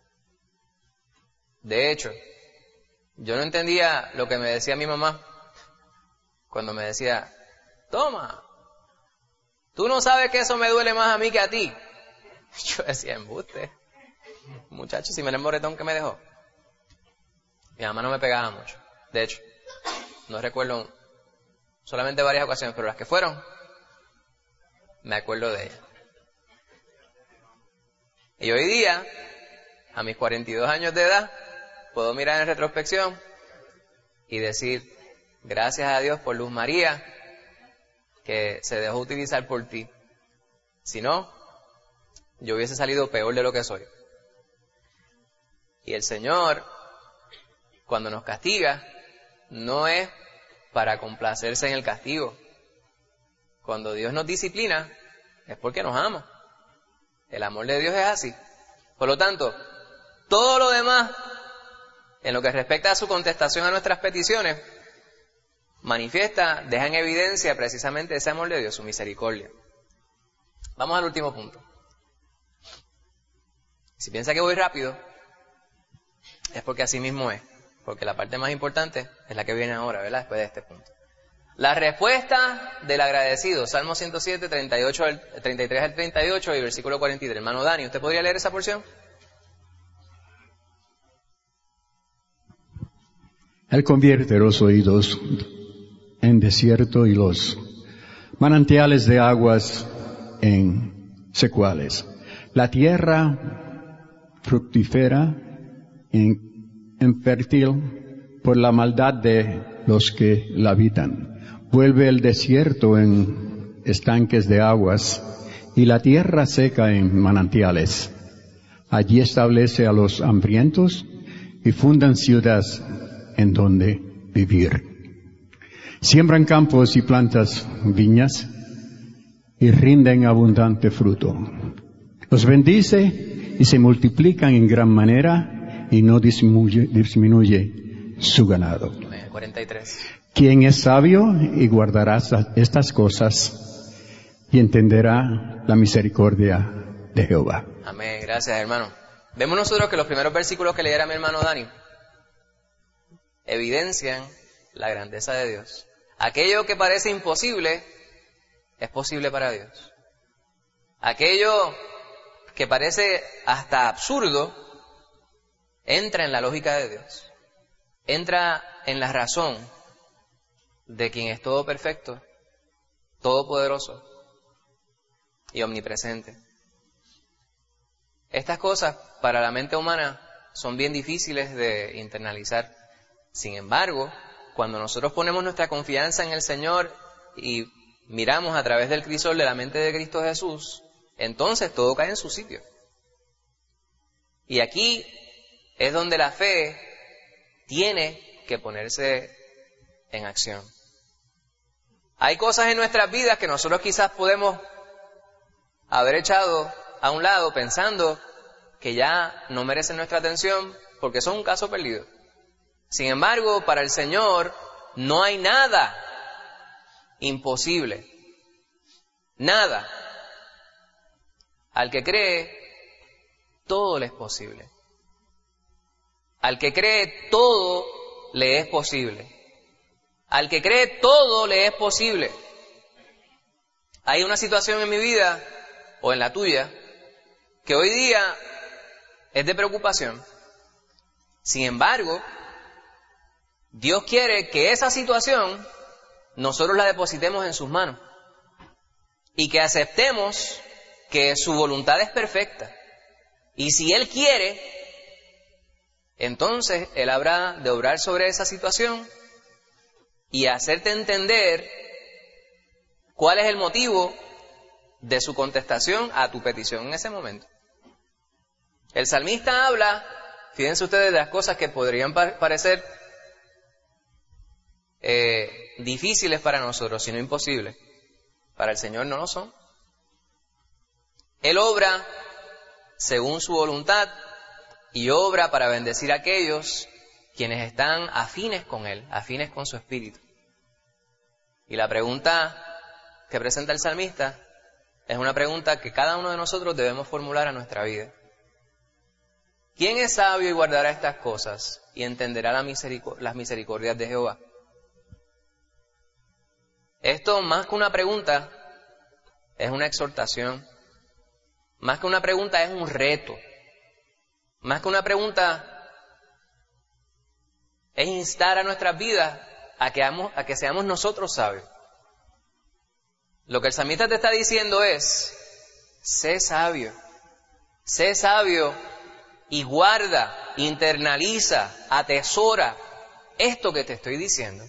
De hecho, yo no entendía lo que me decía mi mamá cuando me decía, toma, tú no sabes que eso me duele más a mí que a ti. Yo decía, embuste. Muchacho, si me el moretón que me dejó. Mi mamá no me pegaba mucho. De hecho, no recuerdo solamente varias ocasiones, pero las que fueron, me acuerdo de ella. Y hoy día, a mis 42 años de edad, puedo mirar en retrospección y decir, gracias a Dios por Luz María, que se dejó utilizar por ti. Si no, yo hubiese salido peor de lo que soy. Y el Señor, cuando nos castiga, no es para complacerse en el castigo. Cuando Dios nos disciplina, es porque nos ama. El amor de Dios es así. Por lo tanto, todo lo demás, en lo que respecta a su contestación a nuestras peticiones, manifiesta, deja en evidencia precisamente ese amor de Dios, su misericordia. Vamos al último punto. Si piensa que voy rápido, es porque así mismo es. Porque la parte más importante es la que viene ahora, ¿verdad? Después de este punto. La respuesta del agradecido. Salmo 107, 33 al 38 y versículo 43. Hermano Dani, ¿usted podría leer esa porción? Él convierte los oídos en desierto y los manantiales de aguas en secuales. La tierra fructífera en fértil por la maldad de los que la habitan. Vuelve el desierto en estanques de aguas y la tierra seca en manantiales. Allí establece a los hambrientos y fundan ciudades en donde vivir. Siembran campos y plantas viñas y rinden abundante fruto. Los bendice y se multiplican en gran manera y no disminuye su ganado. 43. Quien es sabio y guardará estas cosas y entenderá la misericordia de Jehová. Amén. Gracias, hermano. Vemos nosotros que los primeros versículos que leyera mi hermano Dani evidencian la grandeza de Dios. Aquello que parece imposible es posible para Dios. Aquello que parece hasta absurdo entra en la lógica de Dios. Entra en la razón de quien es todo perfecto, todopoderoso y omnipresente. Estas cosas para la mente humana son bien difíciles de internalizar. Sin embargo, cuando nosotros ponemos nuestra confianza en el Señor y miramos a través del crisol de la mente de Cristo Jesús, entonces todo cae en su sitio. Y aquí es donde la fe tiene que ponerse en acción. Hay cosas en nuestras vidas que nosotros quizás podemos haber echado a un lado pensando que ya no merecen nuestra atención porque son un caso perdido. Sin embargo, para el Señor no hay nada imposible. Nada. Al que cree, todo le es posible. Al que cree, todo le es posible. Al que cree, todo le es posible. Hay una situación en mi vida, o en la tuya, que hoy día es de preocupación. Sin embargo, Dios quiere que esa situación nosotros la depositemos en sus manos y que aceptemos que su voluntad es perfecta. Y si Él quiere, entonces Él habrá de obrar sobre esa situación y hacerte entender cuál es el motivo de su contestación a tu petición en ese momento. El salmista habla, fíjense ustedes, de las cosas que podrían parecer difíciles para nosotros, sino imposibles. Para el Señor no lo son. Él obra según su voluntad y obra para bendecir a aquellos quienes están afines con Él, afines con su espíritu. Y la pregunta que presenta el salmista es una pregunta que cada uno de nosotros debemos formular a nuestra vida. ¿Quién es sabio y guardará estas cosas y entenderá las misericordias de Jehová? Esto, más que una pregunta, es una exhortación. Más que una pregunta, es un reto. Más que una pregunta, es instar a nuestras vidas a que seamos nosotros sabios. Lo que el salmista te está diciendo es, sé sabio y guarda, internaliza, atesora esto que te estoy diciendo.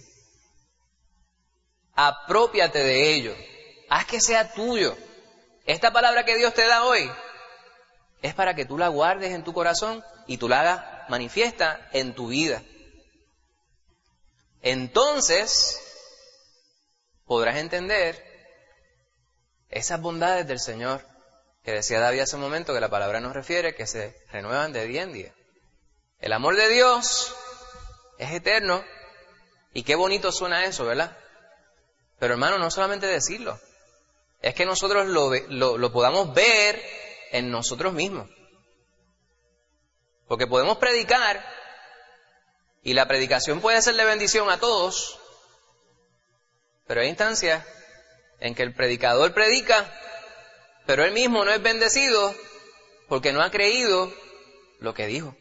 Aprópiate de ello, haz que sea tuyo. Esta palabra que Dios te da hoy es para que tú la guardes en tu corazón y tú la hagas manifiesta en tu vida. Entonces podrás entender esas bondades del Señor que decía David hace un momento, que la palabra nos refiere, que se renuevan de día en día. El amor de Dios es eterno y qué bonito suena eso, ¿verdad? Pero hermano, no solamente decirlo, es que nosotros lo podamos ver en nosotros mismos. Porque podemos predicar y la predicación puede ser de bendición a todos, pero hay instancias en que el predicador predica, pero él mismo no es bendecido porque no ha creído lo que dijo.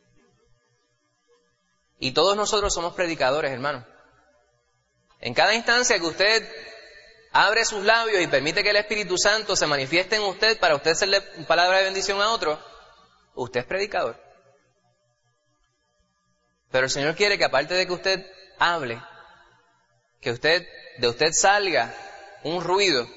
Y todos nosotros somos predicadores, hermano. En cada instancia que usted abre sus labios y permite que el Espíritu Santo se manifieste en usted para usted hacerle palabra de bendición a otro, usted es predicador. Pero el Señor quiere que aparte de que usted hable, que de usted salga un ruido,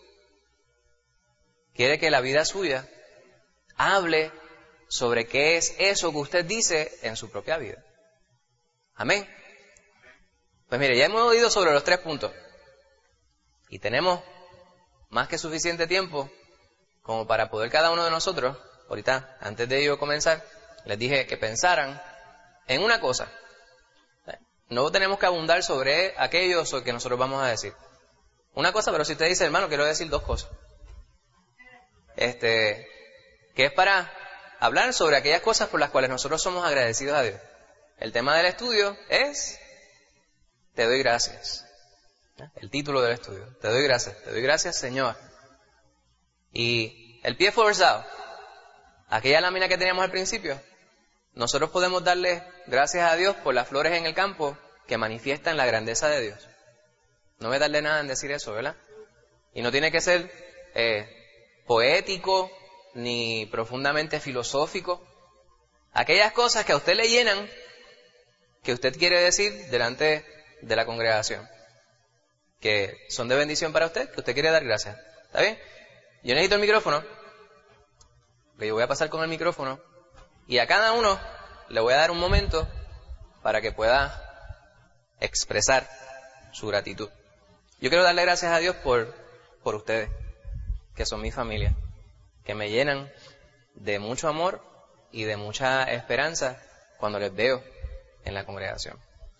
quiere que la vida suya hable sobre qué es eso que usted dice en su propia vida. Amén. Pues mire, ya hemos oído sobre los 3 puntos. Y tenemos más que suficiente tiempo como para poder cada uno de nosotros, ahorita, antes de yo comenzar, les dije que pensaran en una cosa. No tenemos que abundar sobre aquello que nosotros vamos a decir. Una cosa, pero si usted dice, hermano, quiero decir 2 cosas. que es para hablar sobre aquellas cosas por las cuales nosotros somos agradecidos a Dios. El tema del estudio es Te doy gracias. El título del estudio, Te doy gracias Señor. Y el pie forzado, aquella lámina que teníamos al principio, nosotros podemos darle gracias a Dios por las flores en el campo que manifiestan la grandeza de Dios. No me darle nada en decir eso, ¿verdad? Y no tiene que ser poético ni profundamente filosófico. Aquellas cosas que a usted le llenan, que usted quiere decir delante de la congregación, que son de bendición para usted, que usted quiere dar gracias. ¿Está bien? Yo necesito el micrófono, que yo voy a pasar con el micrófono, y a cada uno le voy a dar un momento para que pueda expresar su gratitud. Yo quiero darle gracias a Dios por ustedes, que son mi familia, que me llenan de mucho amor y de mucha esperanza cuando les veo en la congregación.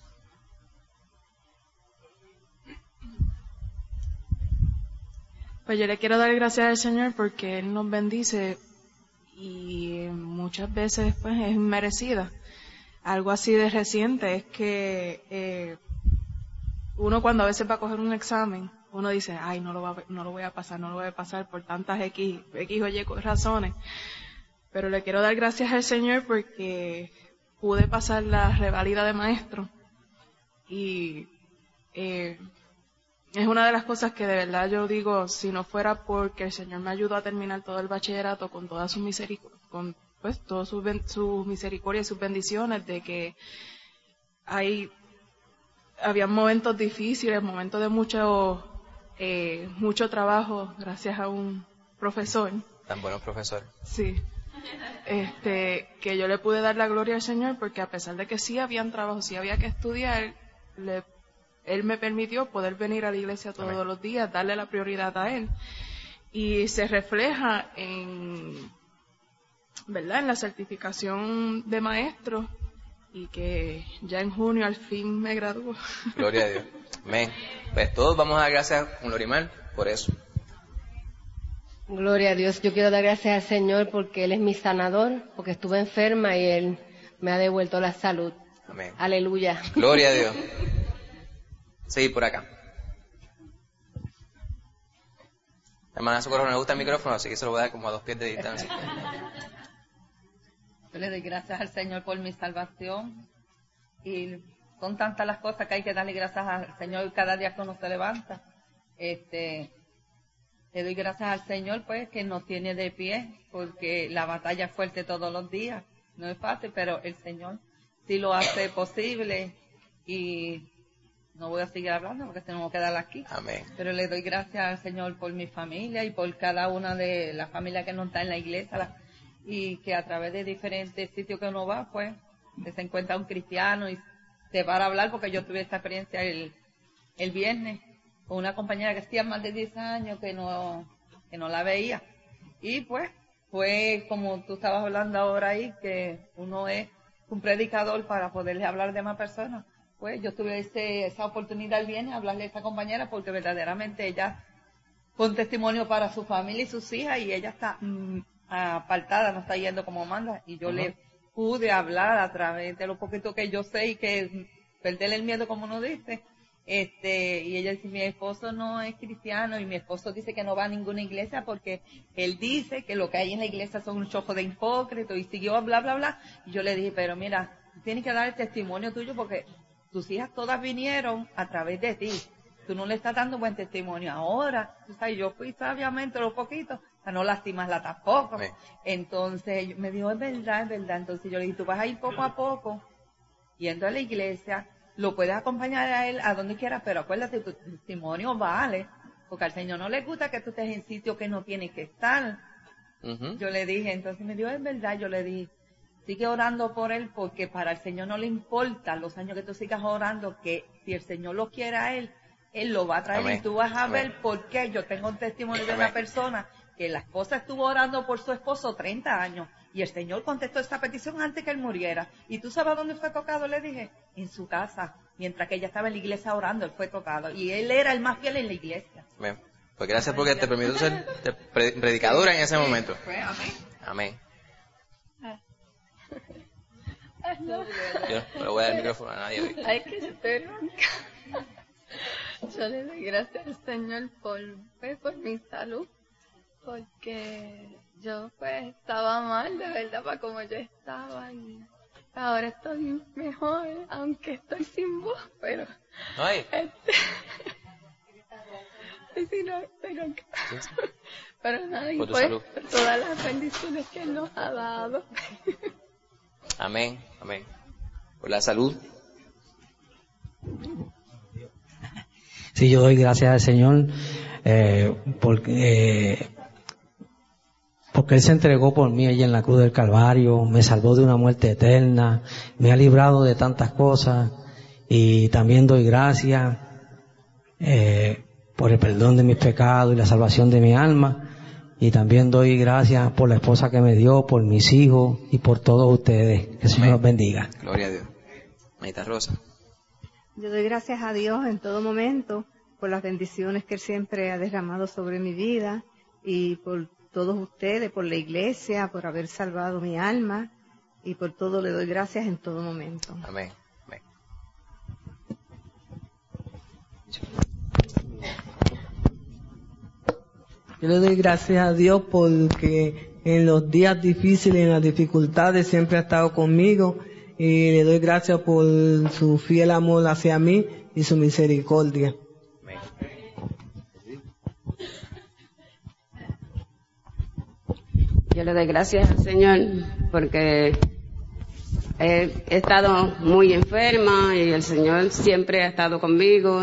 Pues yo le quiero dar gracias al Señor porque Él nos bendice y muchas veces pues es inmerecida. Algo así de reciente es que uno cuando a veces va a coger un examen, uno dice, ay, no lo voy a pasar por tantas X o Y razones. Pero le quiero dar gracias al Señor porque pude pasar la revalida de maestro y es una de las cosas que de verdad yo digo, si no fuera porque el Señor me ayudó a terminar todo el bachillerato con toda su misericordia, con pues toda su misericordia y sus bendiciones, de que había momentos difíciles, momentos de mucho trabajo, gracias a un profesor. Tan buenos profesores. Sí. Que yo le pude dar la gloria al Señor porque a pesar de que sí habían trabajo, sí había que estudiar, Él me permitió poder venir a la iglesia todos Amén. los días, darle la prioridad a Él. Y se refleja ¿verdad?, en la certificación de maestro y que ya en junio al fin me gradúo. Gloria a Dios. Amén. Pues todos vamos a dar gracias a Lorimar por eso. Gloria a Dios. Yo quiero dar gracias al Señor porque Él es mi sanador, porque estuve enferma y Él me ha devuelto la salud. Amén. Aleluya. Gloria a Dios. Seguir por acá. Hermana Socorro, no le gusta el micrófono, así que se lo voy a dar como a 2 pies de distancia. Yo le doy gracias al Señor por mi salvación y son tantas las cosas que hay que darle gracias al Señor cada día que uno se levanta. Le doy gracias al Señor pues que nos tiene de pie porque la batalla es fuerte todos los días. No es fácil, pero el Señor sí lo hace posible y no voy a seguir hablando porque se nos va a quedar aquí. Amén. Pero le doy gracias al Señor por mi familia y por cada una de las familias que no está en la iglesia y que a través de diferentes sitios que uno va, pues, se encuentra un cristiano y se va a hablar, porque yo tuve esta experiencia el viernes con una compañera que hacía más de 10 años que no la veía. Y pues, fue como tú estabas hablando ahora ahí, que uno es un predicador para poderle hablar de más personas. Pues yo tuve esa oportunidad el viernes de hablarle a esa compañera porque verdaderamente ella con testimonio para su familia y sus hijas y ella está apartada, no está yendo como manda. Y yo le pude hablar a través de lo poquito que yo sé y que perderle el miedo, como uno dice. Y ella dice, mi esposo no es cristiano y mi esposo dice que no va a ninguna iglesia porque él dice que lo que hay en la iglesia son un chojo de hipócritas y siguió bla, bla, bla. Y yo le dije, pero mira, tienes que dar el testimonio tuyo porque tus hijas todas vinieron a través de ti. Tú no le estás dando buen testimonio. Ahora, tú sabes, yo fui sabiamente lo poquito, para no lastimarla tampoco. Sí. Entonces, me dijo, es verdad. Entonces yo le dije, tú vas a ir poco a poco, yendo a la iglesia, lo puedes acompañar a él a donde quieras, pero acuérdate, tu testimonio vale, porque al Señor no le gusta que tú estés en sitio que no tienes que estar. Yo le dije, entonces me dijo, es verdad. Yo le dije, sigue orando por él, porque para el Señor no le importa los años que tú sigas orando, que si el Señor lo quiere a él lo va a traer. Amén. Y tú vas a ver por qué. Yo tengo un testimonio de una persona que la esposa estuvo orando por su esposo 30 años y el Señor contestó esta petición antes que él muriera. ¿Y tú sabes dónde fue tocado? Le dije, en su casa, mientras que ella estaba en la iglesia orando, él fue tocado. Y él era el más fiel en la iglesia. Amén. Pues gracias porque te permitió ser predicadora en ese momento. Amén. Amén. Yo no le voy a dar el micrófono a nadie hoy. Ay, que yo estoy ronca. Yo le doy gracias al Señor por mi salud, porque yo pues estaba mal, de verdad, para como yo estaba, y ahora estoy mejor, aunque estoy sin voz, pero... Ay. Sí, no, estoy ronca. Pero nada, y Por tu pues salud. por todas las bendiciones que Él nos ha dado. Amén, amén. Por la salud. Sí, yo doy gracias al Señor porque Él se entregó por mí allí en la cruz del Calvario, me salvó de una muerte eterna, me ha librado de tantas cosas, y también doy gracias por el perdón de mis pecados y la salvación de mi alma, y también doy gracias por la esposa que me dio, por mis hijos y por todos ustedes. Que el Señor los bendiga. Gloria a Dios. Manita Rosa. Yo doy gracias a Dios en todo momento por las bendiciones que Él siempre ha derramado sobre mi vida, y por todos ustedes, por la iglesia, por haber salvado mi alma, y por todo le doy gracias en todo momento. Amén. Amén. Yo le doy gracias a Dios porque en los días difíciles, en las dificultades, siempre ha estado conmigo, y le doy gracias por su fiel amor hacia mí y su misericordia. Yo le doy gracias al Señor porque he estado muy enferma y el Señor siempre ha estado conmigo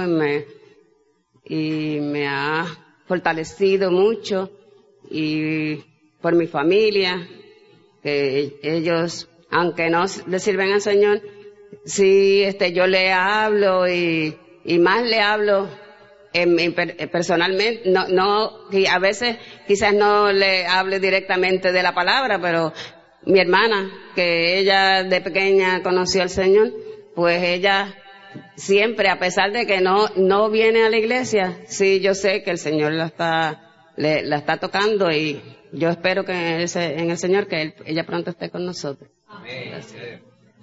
y me ha fortalecido mucho, y por mi familia, que ellos, aunque no le sirven al Señor, sí, yo le hablo y más le hablo personalmente, que a veces quizás no le hable directamente de la palabra, pero mi hermana, que ella de pequeña conoció al Señor, pues ella siempre, a pesar de que no viene a la iglesia, sí, yo sé que el Señor la está tocando, y yo espero que en el Señor que ella pronto esté con nosotros. Gracias.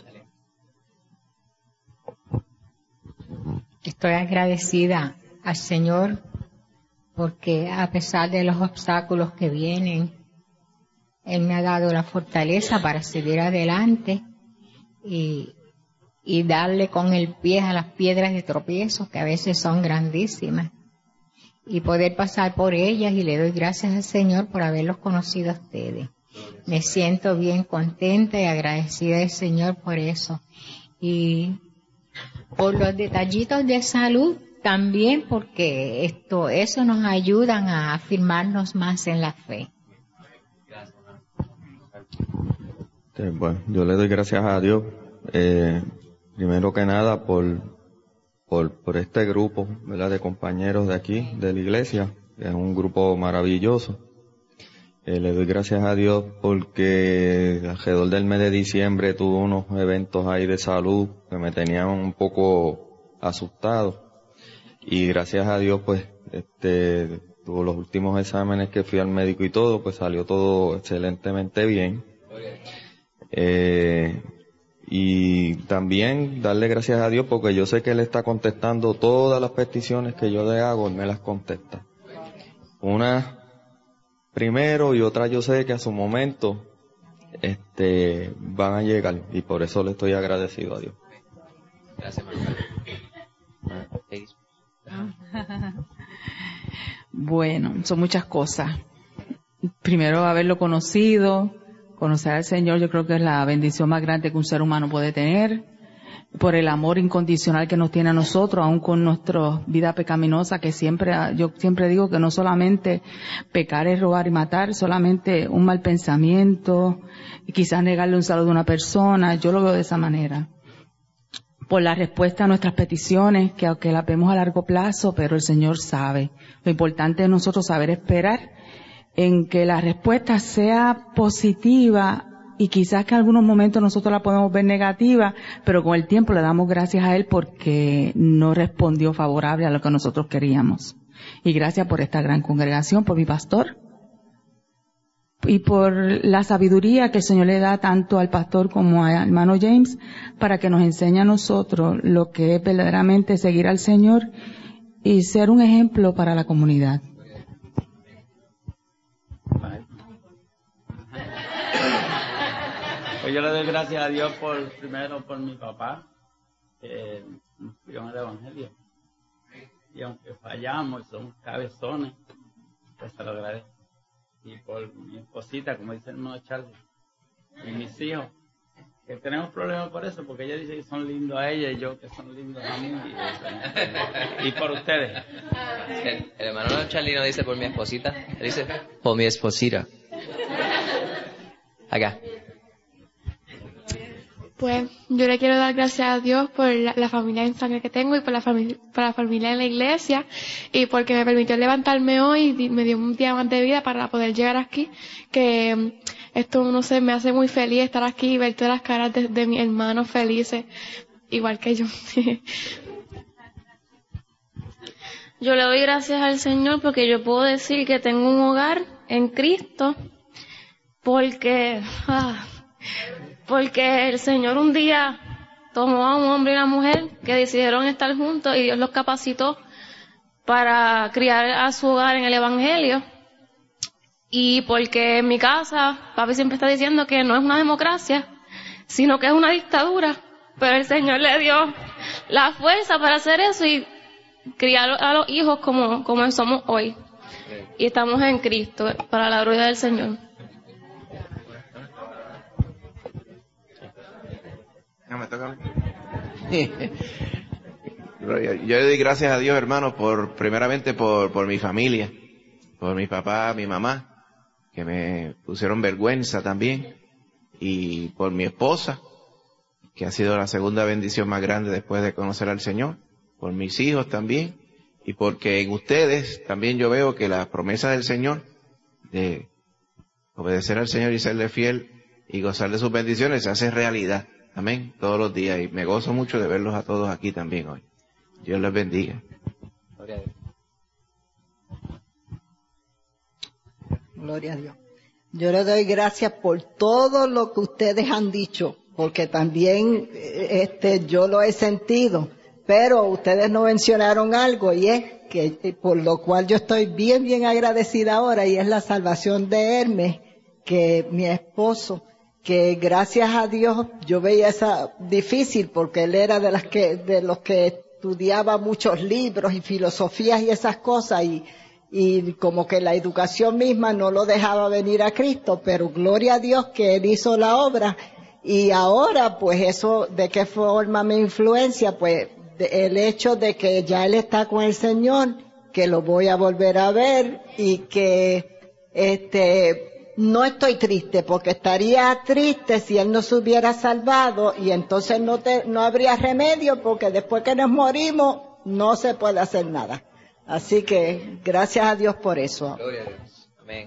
Estoy agradecida al Señor porque a pesar de los obstáculos que vienen, Él me ha dado la fortaleza para seguir adelante y darle con el pie a las piedras de tropiezo, que a veces son grandísimas, y poder pasar por ellas, y le doy gracias al Señor por haberlos conocido a ustedes. Me siento bien contenta y agradecida del Señor por eso. Y por los detallitos de salud también, porque eso nos ayudan a afirmarnos más en la fe. Bueno, yo le doy gracias a Dios, primero que nada por este grupo, ¿verdad?, de compañeros de aquí, de la iglesia, que es un grupo maravilloso. Le doy gracias a Dios porque alrededor del mes de diciembre tuve unos eventos ahí de salud que me tenían un poco asustado, y gracias a Dios pues tuve los últimos exámenes que fui al médico y todo, pues salió todo excelentemente bien. Y también darle gracias a Dios porque yo sé que Él está contestando todas las peticiones que yo le hago, Él me las contesta. Una primero y otra yo sé que a su momento van a llegar, y por eso le estoy agradecido a Dios. Gracias, Manuel. Bueno, son muchas cosas. Primero, haberlo conocido, conocer al Señor, yo creo que es la bendición más grande que un ser humano puede tener, por el amor incondicional que nos tiene a nosotros, aun con nuestra vida pecaminosa, que yo siempre digo que no solamente pecar es robar y matar, solamente un mal pensamiento, y quizás negarle un saludo a una persona, yo lo veo de esa manera. Por la respuesta a nuestras peticiones, que aunque las vemos a largo plazo, pero el Señor sabe. Lo importante es nosotros saber esperar en que la respuesta sea positiva, y quizás que en algunos momentos nosotros la podemos ver negativa, pero con el tiempo le damos gracias a Él porque no respondió favorable a lo que nosotros queríamos. Y gracias por esta gran congregación, por mi pastor, y por la sabiduría que el Señor le da tanto al pastor como al hermano James para que nos enseñe a nosotros lo que es verdaderamente seguir al Señor y ser un ejemplo para la comunidad. Pues yo le doy gracias a Dios primero por mi papá, que nos crió en el Evangelio. Y aunque fallamos y somos cabezones, pues se lo agradezco. Y por mi esposita, como dice el hermano Charlie, y mis hijos, que tenemos problemas por eso, porque ella dice que son lindos a ella y yo que son lindos a mí. Y por ustedes. El hermano Charlie no dice por mi esposita, él dice por mi esposita. Acá. Pues yo le quiero dar gracias a Dios por la familia en sangre que tengo y por la familia en la iglesia y porque me permitió levantarme hoy y me dio un día más de vida para poder llegar aquí, que esto no sé, me hace muy feliz estar aquí y ver todas las caras de mis hermanos felices, igual que yo. Yo le doy gracias al Señor porque yo puedo decir que tengo un hogar en Cristo porque el Señor un día tomó a un hombre y una mujer que decidieron estar juntos y Dios los capacitó para criar a su hogar en el Evangelio. Y porque en mi casa, papi siempre está diciendo que no es una democracia, sino que es una dictadura. Pero el Señor le dio la fuerza para hacer eso y criar a los hijos como somos hoy. Y estamos en Cristo, para la gloria del Señor. Me toca. Yo le doy gracias a Dios, hermanos, primeramente por mi familia, por mi papá, mi mamá, que me pusieron vergüenza también, y por mi esposa, que ha sido la segunda bendición más grande después de conocer al Señor, por mis hijos también, y porque en ustedes también yo veo que las promesas del Señor de obedecer al Señor y serle fiel y gozar de sus bendiciones se hace realidad. Amén, todos los días, y me gozo mucho de verlos a todos aquí también hoy. Dios les bendiga. Gloria a Dios. Gloria a Dios. Yo le doy gracias por todo lo que ustedes han dicho, porque también yo lo he sentido, pero ustedes no mencionaron algo, y es que por lo cual yo estoy bien agradecida ahora, y es la salvación de Hermes, que mi esposo, que gracias a Dios yo veía esa difícil porque él era de los que estudiaba muchos libros y filosofías y esas cosas y como que la educación misma no lo dejaba venir a Cristo, pero gloria a Dios que él hizo la obra. Y ahora pues eso, ¿de qué forma me influencia? Pues el hecho de que ya él está con el Señor, que lo voy a volver a ver y que no estoy triste, porque estaría triste si él no se hubiera salvado, y entonces no habría remedio, porque después que nos morimos no se puede hacer nada. Así que gracias a Dios por eso. Gloria a Dios. Amén.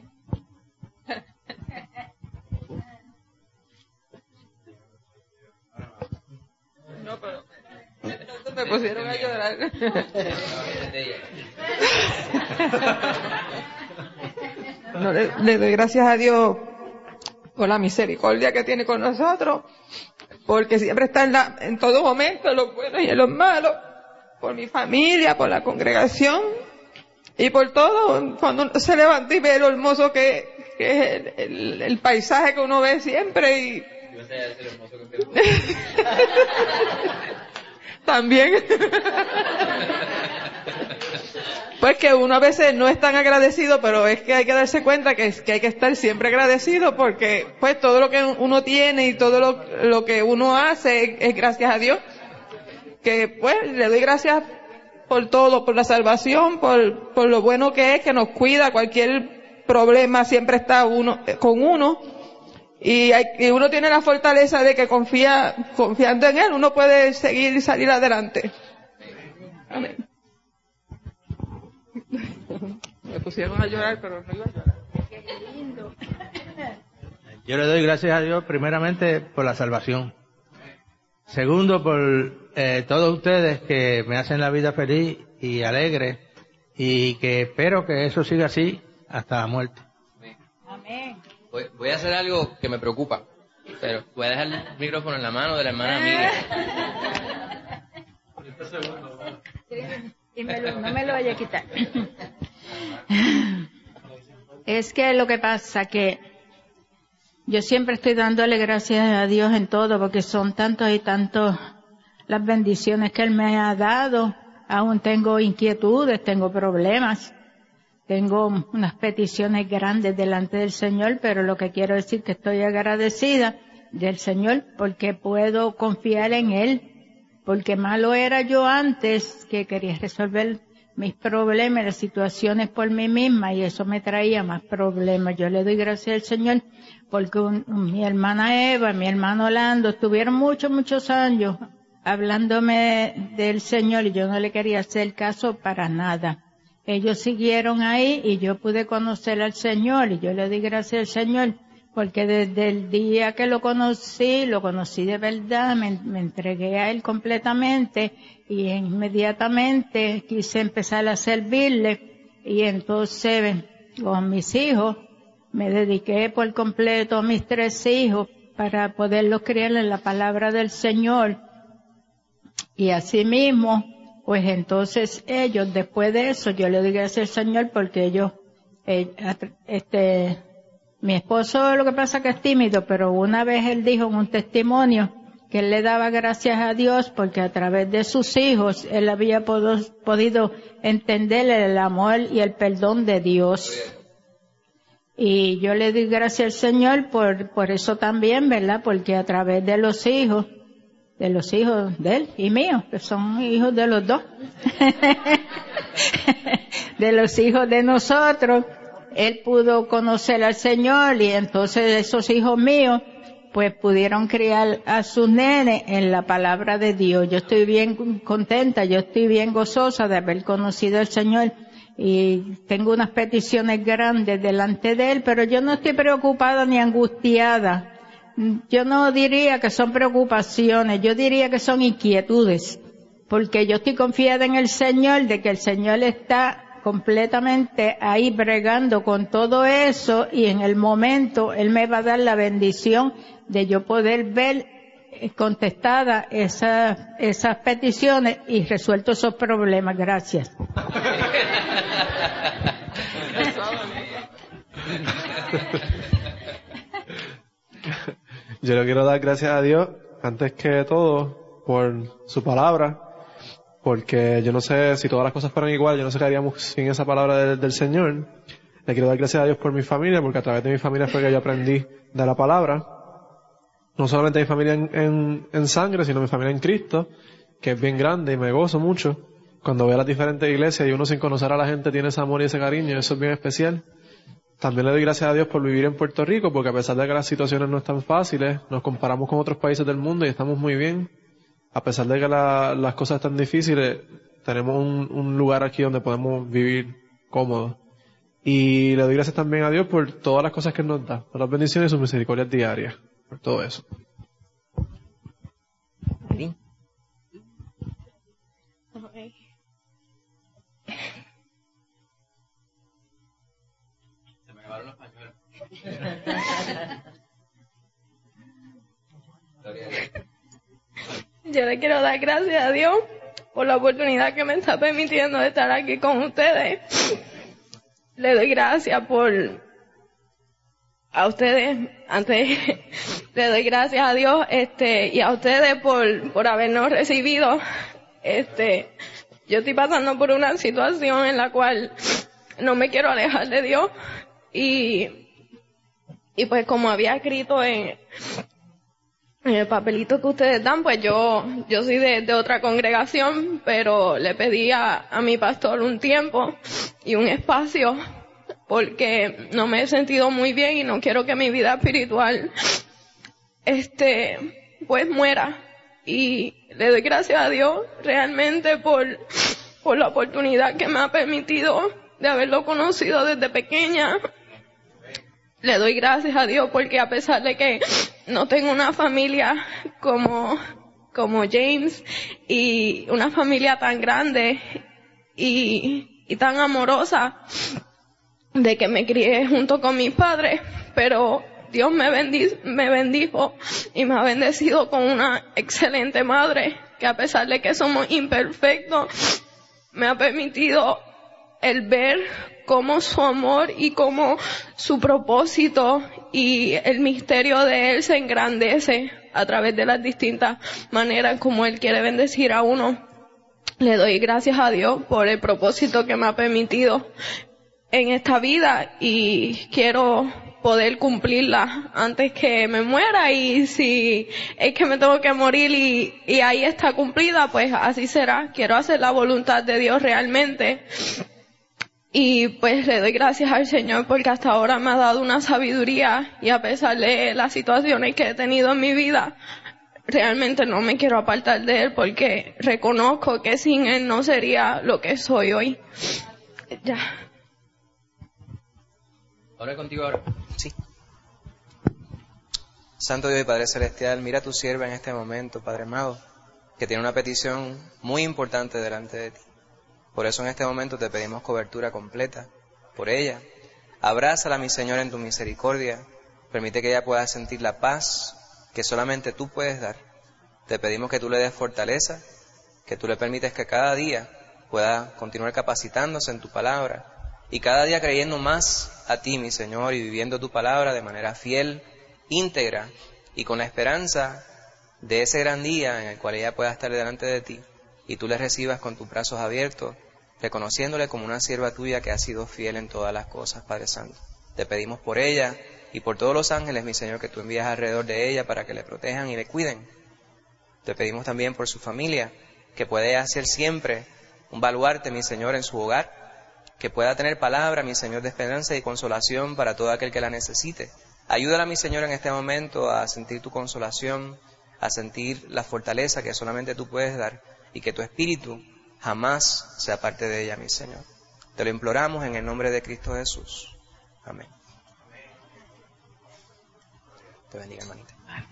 No, pero me pusieron a llorar. No, le doy gracias a Dios por la misericordia que tiene con nosotros, porque siempre está en todo momento, en los buenos y en los malos, por mi familia, por la congregación y por todo. Cuando uno se levanta y ve lo hermoso que es el paisaje que uno ve siempre y también pues que uno a veces no es tan agradecido, pero es que hay que darse cuenta que hay que estar siempre agradecido, porque pues todo lo que uno tiene y todo lo que uno hace es gracias a Dios, que pues le doy gracias por todo, por la salvación, por lo bueno que es, que nos cuida. Cualquier problema siempre está con uno, y uno tiene la fortaleza de que confiando en él uno puede seguir y salir adelante. Amén. Me pusieron a llorar, pero no iba a llorar. Qué lindo. Yo le doy gracias a Dios primeramente por la salvación. Segundo, por todos ustedes que me hacen la vida feliz y alegre, y que espero que eso siga así hasta la muerte. Amén. Voy a hacer algo que me preocupa, pero voy a dejar el micrófono en la mano de la hermana Miriam. Y no me lo vaya a quitar. Es que lo que pasa que yo siempre estoy dándole gracias a Dios en todo, porque son tantos y tantos las bendiciones que Él me ha dado. Aún tengo inquietudes, tengo problemas, tengo unas peticiones grandes delante del Señor, pero lo que quiero decir que estoy agradecida del Señor porque puedo confiar en Él, porque malo era yo antes, que quería resolver mis problemas, las situaciones por mí misma, y eso me traía más problemas. Yo le doy gracias al Señor porque mi hermana Eva, mi hermano Lando estuvieron muchos años hablándome del Señor y yo no le quería hacer caso para nada. Ellos siguieron ahí y yo pude conocer al Señor y yo le doy gracias al Señor porque desde el día que lo conocí de verdad, me entregué a Él completamente y inmediatamente quise empezar a servirle y entonces con mis hijos me dediqué por completo a mis 3 hijos para poderlos criar en la palabra del Señor. Y así mismo, pues entonces ellos, después de eso, yo le doy gracias al Señor porque ellos, mi esposo lo que pasa que es tímido, pero una vez él dijo en un testimonio que él le daba gracias a Dios porque a través de sus hijos él había podido entender el amor y el perdón de Dios. Y yo le doy gracias al Señor por eso también, ¿verdad? Porque a través de los hijos de él y míos, que son hijos de los dos, de los hijos de nosotros, él pudo conocer al Señor y entonces esos hijos míos pues pudieron criar a sus nenes en la palabra de Dios. Yo estoy bien contenta, yo estoy bien gozosa de haber conocido al Señor y tengo unas peticiones grandes delante de Él, pero yo no estoy preocupada ni angustiada. Yo no diría que son preocupaciones, yo diría que son inquietudes, porque yo estoy confiada en el Señor, de que el Señor está completamente ahí bregando con todo eso y en el momento Él me va a dar la bendición de yo poder ver contestadas esas peticiones y resuelto esos problemas. Gracias. Yo le quiero dar gracias a Dios, antes que todo, por su palabra, porque yo no sé si todas las cosas fueran igual, yo no sé qué haríamos sin esa palabra del Señor. Le quiero dar gracias a Dios por mi familia, porque a través de mi familia fue que yo aprendí de la palabra. No solamente mi familia en sangre, sino mi familia en Cristo, que es bien grande y me gozo mucho. Cuando voy a las diferentes iglesias y uno sin conocer a la gente tiene ese amor y ese cariño, eso es bien especial. También le doy gracias a Dios por vivir en Puerto Rico, porque a pesar de que las situaciones no están fáciles, nos comparamos con otros países del mundo y estamos muy bien. A pesar de que las cosas están difíciles, tenemos un lugar aquí donde podemos vivir cómodos. Y le doy gracias también a Dios por todas las cosas que Él nos da, por las bendiciones y sus misericordias diarias, por todo eso. Se me acabaron los pañuelos. Yo le quiero dar gracias a Dios por la oportunidad que me está permitiendo de estar aquí con ustedes. Le doy gracias a ustedes, antes le doy gracias a Dios y a ustedes por habernos recibido. Yo estoy pasando por una situación en la cual no me quiero alejar de Dios y pues como había escrito en el papelito que ustedes dan, pues yo soy de otra congregación, pero le pedí a mi pastor un tiempo y un espacio porque no me he sentido muy bien y no quiero que mi vida espiritual pues muera. Y le doy gracias a Dios realmente por la oportunidad que me ha permitido de haberlo conocido desde pequeña. Le doy gracias a Dios porque a pesar de que no tengo una familia como James y una familia tan grande y tan amorosa, de que me crié junto con mis padres, pero Dios me bendijo y me ha bendecido con una excelente madre que, a pesar de que somos imperfectos, me ha permitido el ver cómo su amor y cómo su propósito y el misterio de Él se engrandece a través de las distintas maneras como Él quiere bendecir a uno. Le doy gracias a Dios por el propósito que me ha permitido en esta vida y quiero poder cumplirla antes que me muera, y si es que me tengo que morir y ahí está cumplida, pues así será. Quiero hacer la voluntad de Dios realmente. Y pues le doy gracias al Señor porque hasta ahora me ha dado una sabiduría, y a pesar de las situaciones que he tenido en mi vida, realmente no me quiero apartar de Él porque reconozco que sin Él no sería lo que soy hoy. Ya. Ora contigo ahora. Sí. Santo Dios y Padre Celestial, mira a tu sierva en este momento, Padre amado, que tiene una petición muy importante delante de ti. Por eso en este momento te pedimos cobertura completa por ella. Abrázala, mi Señor, en tu misericordia. Permite que ella pueda sentir la paz que solamente tú puedes dar. Te pedimos que tú le des fortaleza, que tú le permites que cada día pueda continuar capacitándose en tu palabra y cada día creyendo más a ti, mi Señor, y viviendo tu palabra de manera fiel, íntegra y con la esperanza de ese gran día en el cual ella pueda estar delante de ti y tú le recibas con tus brazos abiertos, reconociéndole como una sierva tuya que ha sido fiel en todas las cosas, Padre Santo. Te pedimos por ella y por todos los ángeles, mi Señor, que tú envías alrededor de ella para que le protejan y le cuiden. Te pedimos también por su familia, que pueda ser siempre un baluarte, mi Señor, en su hogar, que pueda tener palabra, mi Señor, de esperanza y consolación para todo aquel que la necesite. Ayúdala, mi Señor, en este momento a sentir tu consolación, a sentir la fortaleza que solamente tú puedes dar, y que tu espíritu jamás sea parte de ella, mi Señor. Te lo imploramos en el nombre de Cristo Jesús. Amén. Te bendiga, hermanita.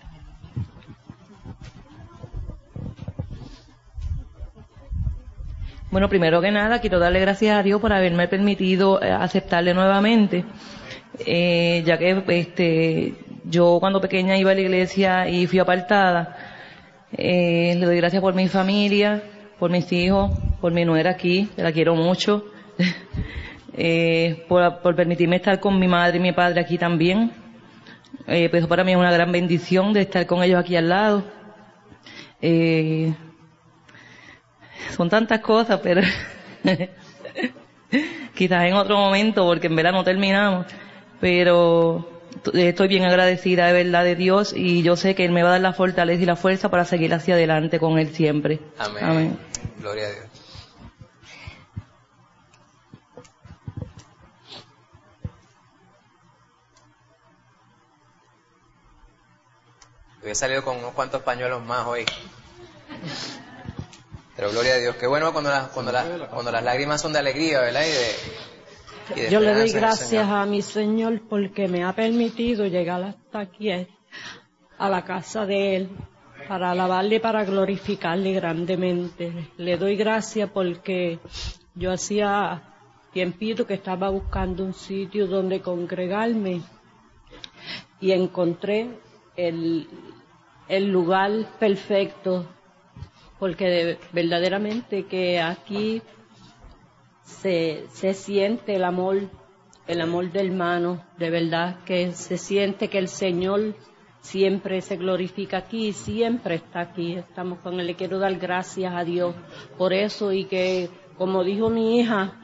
Bueno, primero que nada, quiero darle gracias a Dios por haberme permitido aceptarle nuevamente, ya que yo cuando pequeña iba a la iglesia y fui apartada. Le doy gracias por mi familia, por mis hijos, por mi nuera aquí, que la quiero mucho, por permitirme estar con mi madre y mi padre aquí también. Pues para mí es una gran bendición de estar con ellos aquí al lado. Son tantas cosas, pero quizás en otro momento, porque en verdad no terminamos, pero estoy bien agradecida de verdad de Dios, y yo sé que Él me va a dar la fortaleza y la fuerza para seguir hacia adelante con Él siempre. Amén. Amén. Gloria a Dios. Yo he salido con unos cuantos pañuelos más hoy. Pero gloria a Dios. Qué bueno cuando las lágrimas son de alegría, ¿verdad? Y de Yo le doy esperanza, gracias a mi Señor porque me ha permitido llegar hasta aquí, a la casa de Él, para alabarle y para glorificarle grandemente. Le doy gracias porque yo hacía tiempito que estaba buscando un sitio donde congregarme y encontré el lugar perfecto, porque verdaderamente que aquí se siente el amor del hermano, de verdad que se siente que el Señor siempre se glorifica aquí, siempre está aquí, estamos con Él. Le quiero dar gracias a Dios por eso, y que, como dijo mi hija,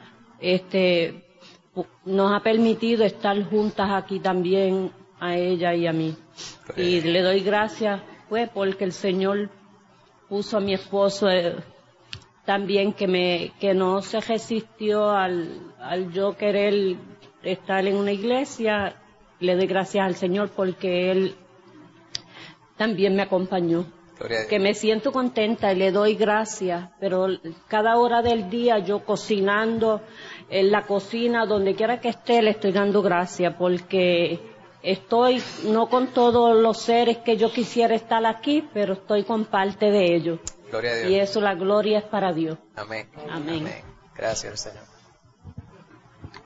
nos ha permitido estar juntas aquí también, a ella y a mí. Y le doy gracias, pues, porque el Señor puso a mi esposo también, que no se resistió al yo querer estar en una iglesia. Le doy gracias al Señor porque Él también me acompañó. Que me siento contenta y le doy gracias, pero cada hora del día yo cocinando, en la cocina, donde quiera que esté, le estoy dando gracias, porque estoy no con todos los seres que yo quisiera estar aquí, pero estoy con parte de ellos. Gloria a Dios. Y eso, la gloria es para Dios. Amén. Amén. Amén. Gracias, Señor.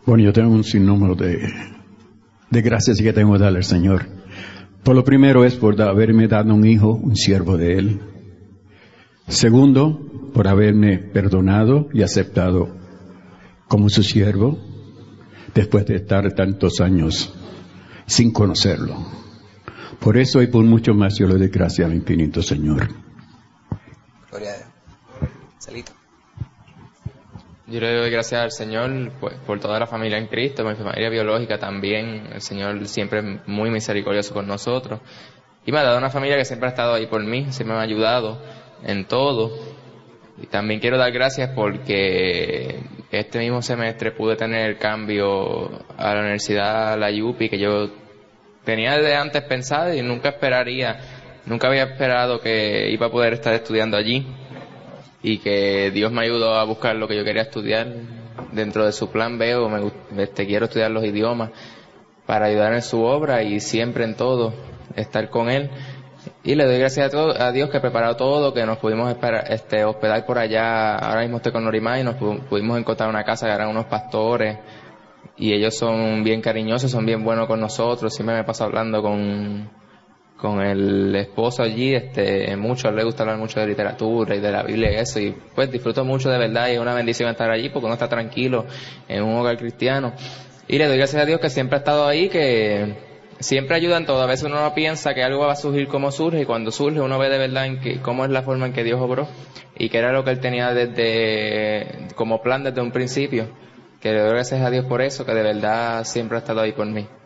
Bueno, yo tengo un sinnúmero de gracias que tengo que darle al Señor. Por lo primero es por haberme dado un hijo, un siervo de Él. Segundo, por haberme perdonado y aceptado como su siervo, después de estar tantos años sin conocerlo. Por eso y por mucho más yo le doy gracias al infinito Señor. Gloria a Dios. Celito. Yo le doy gracias al Señor por toda la familia en Cristo, mi familia biológica también. El Señor siempre es muy misericordioso con nosotros. Y me ha dado una familia que siempre ha estado ahí por mí, siempre me ha ayudado en todo. Y también quiero dar gracias porque este mismo semestre pude tener el cambio a la universidad, a la UPI, que yo tenía desde antes pensado y nunca había esperado que iba a poder estar estudiando allí. Y que Dios me ayudó a buscar lo que yo quería estudiar dentro de su plan. Quiero estudiar los idiomas para ayudar en su obra y siempre en todo estar con Él. Y le doy gracias a Dios que ha preparado todo, que nos pudimos hospedar por allá. Ahora mismo estoy con Norimá y nos pudimos encontrar una casa que eran unos pastores y ellos son bien cariñosos, son bien buenos con nosotros. Siempre me paso hablando con el esposo allí, mucho, le gusta hablar mucho de literatura y de la Biblia y eso, y pues disfruto mucho de verdad y es una bendición estar allí porque uno está tranquilo en un hogar cristiano. Y le doy gracias a Dios que siempre ha estado ahí, que siempre ayuda en todo. A veces uno no piensa que algo va a surgir como surge, y cuando surge uno ve de verdad cómo es la forma en que Dios obró y que era lo que Él tenía como plan desde un principio. Que le doy gracias a Dios por eso, que de verdad siempre ha estado ahí por mí.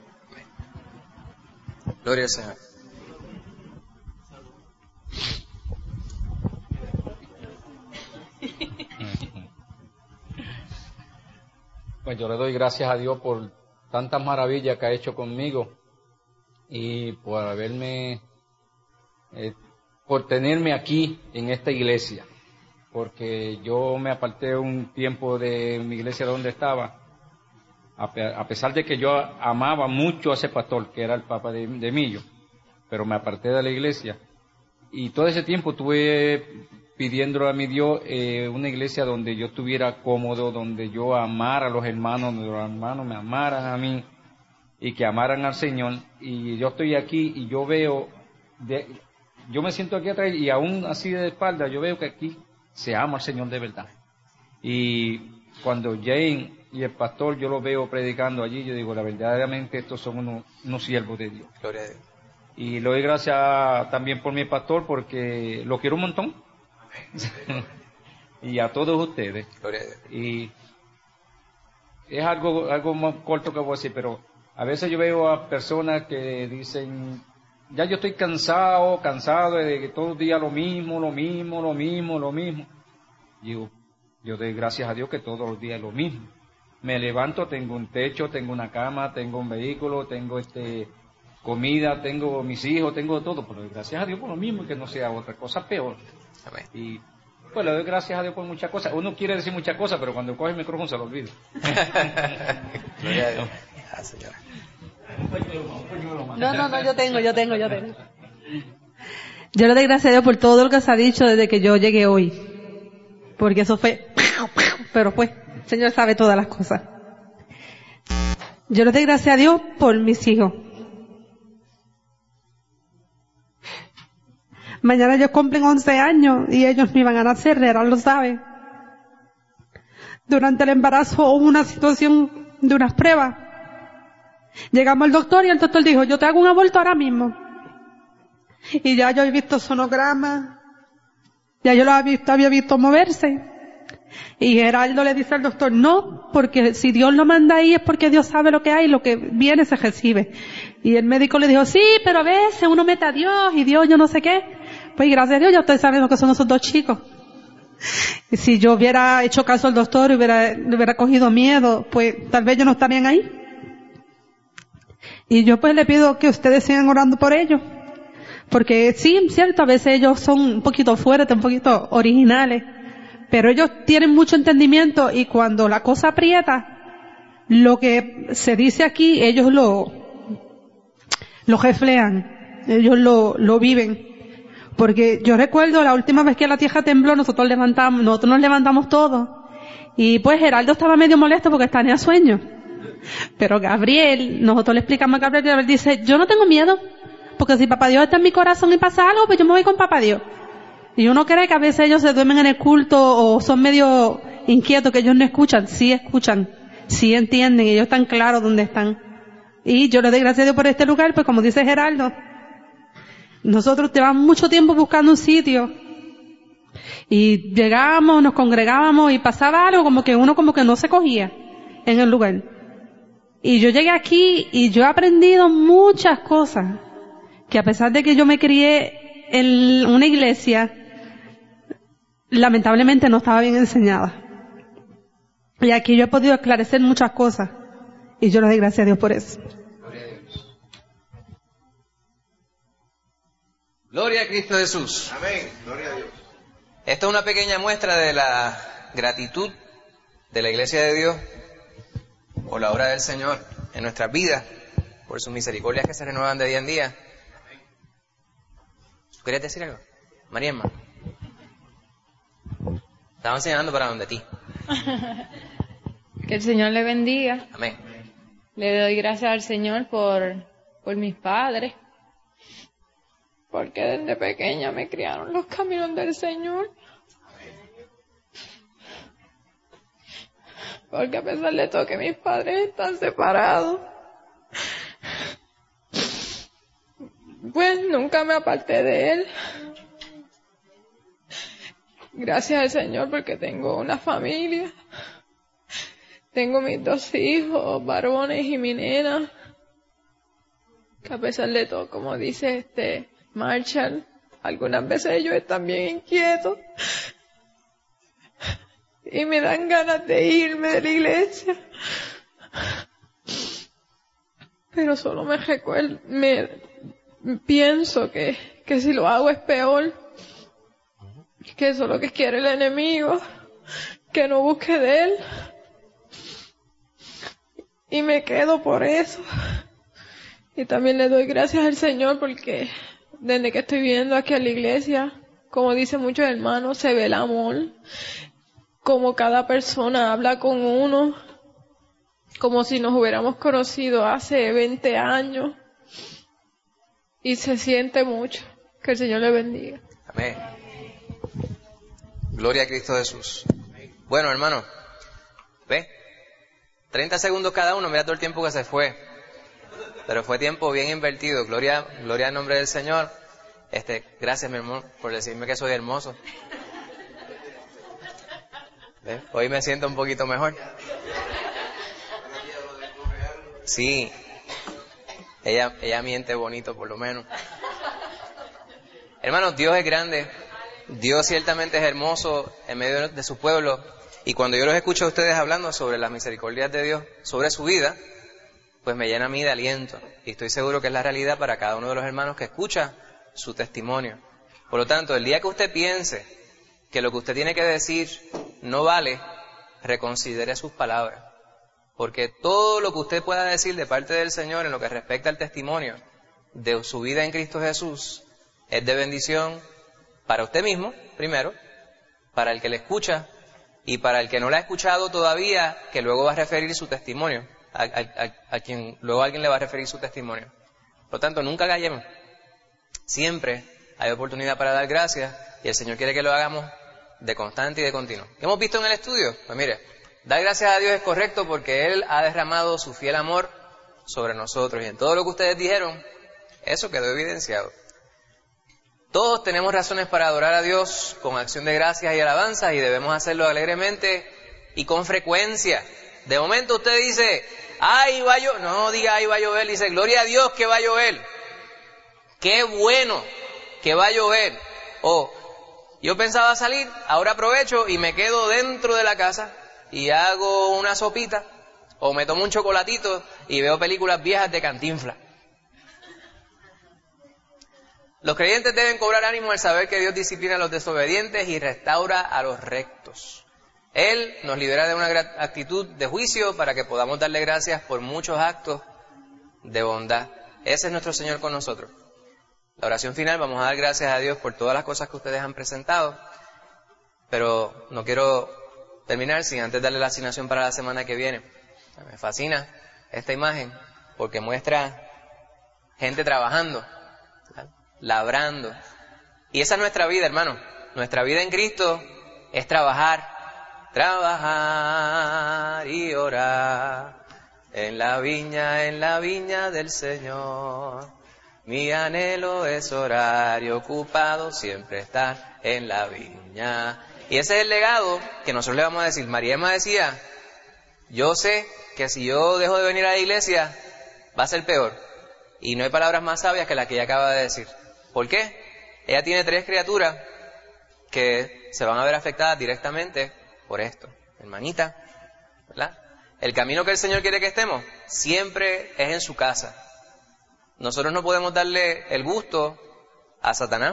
Gloria al Señor. Pues yo le doy gracias a Dios por tantas maravillas que ha hecho conmigo y por por tenerme aquí en esta iglesia, porque yo me aparté un tiempo de mi iglesia donde estaba, a pesar de que yo amaba mucho a ese pastor que era el Papa de Millo, pero me aparté de la iglesia y todo ese tiempo estuve pidiéndole a mi Dios una iglesia donde yo estuviera cómodo, donde yo amara a los hermanos, donde los hermanos me amaran a mí y que amaran al Señor. Y yo estoy aquí y yo veo, yo me siento aquí atrás y aún así de espalda, yo veo que aquí se ama al Señor de verdad. Y cuando Jane y el pastor yo lo veo predicando allí, yo digo, verdaderamente estos son unos siervos de Dios. Gloria a Dios. Y le doy gracias también por mi pastor porque lo quiero un montón. Y a todos ustedes. Y es algo más corto que voy a decir, pero a veces yo veo a personas que dicen, ya yo estoy cansado de que todos los días lo mismo. Yo doy gracias a Dios que todos los días es lo mismo. Me levanto, tengo un techo, tengo una cama, tengo un vehículo, tengo comida, tengo mis hijos, tengo todo, pero gracias a Dios por lo mismo y que no sea otra cosa peor. Amén. Y pues le doy gracias a Dios por muchas cosas. Uno quiere decir muchas cosas, pero cuando coge el micrófono se lo olvida. Gloria a Dios. Ah, señora. No, yo tengo. Yo le doy gracias a Dios por todo lo que se ha dicho desde que yo llegué hoy. Porque eso fue, pero pues, el Señor sabe todas las cosas. Yo le doy gracias a Dios por mis hijos. Mañana ellos cumplen 11 años y ellos me iban a nacer, Gerard lo sabe. Durante el embarazo hubo una situación de unas pruebas. Llegamos al doctor y el doctor dijo, yo te hago un aborto ahora mismo. Y ya yo he visto sonogramas, ya yo lo había visto moverse. Y Gerardo le dice al doctor, no, porque si Dios lo manda ahí es porque Dios sabe lo que hay, lo que viene se recibe. Y el médico le dijo, sí, pero a veces uno mete a Dios y Dios yo no sé qué. Pues gracias a Dios ya ustedes saben lo que son esos dos chicos. Y si yo hubiera hecho caso al doctor y hubiera cogido miedo, pues tal vez ellos no estarían ahí. Y yo pues le pido que ustedes sigan orando por ellos. Porque sí, cierto, a veces ellos son un poquito fuertes, un poquito originales. Pero ellos tienen mucho entendimiento y cuando la cosa aprieta, lo que se dice aquí, ellos lo reflejan. Ellos lo viven. Porque yo recuerdo la última vez que la tierra tembló, nosotros nos levantamos todos. Y pues Geraldo estaba medio molesto porque tenía sueño. Pero Gabriel, nosotros le explicamos a Gabriel y Gabriel dice, yo no tengo miedo, porque si Papá Dios está en mi corazón y pasa algo, pues yo me voy con Papá Dios. Y uno cree que a veces ellos se duermen en el culto o son medio inquietos, que ellos no escuchan, sí entienden, ellos están claros dónde están. Y yo le doy gracias a Dios por este lugar, pues como dice Gerardo, nosotros llevamos mucho tiempo buscando un sitio. Y llegábamos, nos congregábamos y pasaba algo como que uno como que no se cogía en el lugar. Y yo llegué aquí y yo he aprendido muchas cosas, que a pesar de que yo me crié en una iglesia, lamentablemente no estaba bien enseñada. Y aquí yo he podido esclarecer muchas cosas. Y yo le doy gracias a Dios por eso. Gloria a Dios. Gloria a Cristo Jesús. Amén. Gloria a Dios. Esta es una pequeña muestra de la gratitud de la Iglesia de Dios por la obra del Señor en nuestras vidas, por sus misericordias que se renuevan de día en día. ¿Querías decir algo? María Emma. Estaba enseñando para donde ti. Que el Señor le bendiga. Amén. Le doy gracias al Señor por mis padres, porque desde pequeña me criaron los caminos del Señor. Porque a pesar de todo que mis padres están separados, pues nunca me aparté de Él. Gracias al Señor porque tengo una familia. Tengo mis 2 hijos, varones y mi nena. Que a pesar de todo, como dice Marshall, algunas veces ellos están bien inquietos. Y me dan ganas de irme de la iglesia. Pero solo pienso que si lo hago es peor. Que eso es lo que quiere el enemigo. Que no busque de él. Y me quedo por eso. Y también le doy gracias al Señor porque desde que estoy viendo aquí a la iglesia, como dicen muchos hermanos, se ve el amor. Como cada persona habla con uno, como si nos hubiéramos conocido hace 20 años. Y se siente mucho. Que el Señor le bendiga. Amén. Gloria a Cristo Jesús. Bueno, hermano, ve, 30 segundos cada uno, mira todo el tiempo que se fue. Pero fue tiempo bien invertido. Gloria al nombre del Señor. Gracias, mi hermano, por decirme que soy hermoso. ¿Ve? Hoy me siento un poquito mejor. Sí. Ella miente bonito, por lo menos. Hermanos, Dios es grande. Dios ciertamente es hermoso en medio de su pueblo. Y cuando yo los escucho a ustedes hablando sobre las misericordias de Dios, sobre su vida, pues me llena a mí de aliento. Y estoy seguro que es la realidad para cada uno de los hermanos que escucha su testimonio. Por lo tanto, el día que usted piense que lo que usted tiene que decir no vale, reconsidere sus palabras. Porque todo lo que usted pueda decir de parte del Señor en lo que respecta al testimonio de su vida en Cristo Jesús es de bendición para usted mismo, primero, para el que le escucha y para el que no la ha escuchado todavía, que luego va a referir su testimonio, a quien luego alguien le va a referir su testimonio. Por lo tanto, nunca callemos. Siempre hay oportunidad para dar gracias y el Señor quiere que lo hagamos de constante y de continuo. ¿Qué hemos visto en el estudio? Pues mire, dar gracias a Dios es correcto porque Él ha derramado su fiel amor sobre nosotros. Y en todo lo que ustedes dijeron, eso quedó evidenciado. Todos tenemos razones para adorar a Dios con acción de gracias y alabanzas y debemos hacerlo alegremente y con frecuencia. De momento usted dice, ¡ay, va a llover! No diga, ¡ay, va a llover! Dice, ¡gloria a Dios que va a llover! ¡Qué bueno que va a llover! O, yo pensaba salir, ahora aprovecho y me quedo dentro de la casa y hago una sopita o me tomo un chocolatito y veo películas viejas de Cantinflas. Los creyentes deben cobrar ánimo al saber que Dios disciplina a los desobedientes y restaura a los rectos. Él nos libera de una actitud de juicio para que podamos darle gracias por muchos actos de bondad. Ese es nuestro Señor con nosotros. La oración final, vamos a dar gracias a Dios por todas las cosas que ustedes han presentado, pero no quiero terminar sin antes darle la asignación para la semana que viene. Me fascina esta imagen porque muestra gente trabajando, labrando. Y esa es nuestra vida, hermano. Nuestra vida en Cristo es trabajar y orar en la viña del Señor. Mi anhelo es orar y ocupado siempre estar en la viña. Y ese es el legado que nosotros le vamos a decir. María Emma decía, yo sé que si yo dejo de venir a la iglesia, va a ser peor. Y no hay palabras más sabias que las que ella acaba de decir. ¿Por qué? Ella tiene 3 criaturas que se van a ver afectadas directamente por esto. Hermanita, ¿verdad? El camino que el Señor quiere que estemos siempre es en su casa. Nosotros no podemos darle el gusto a Satanás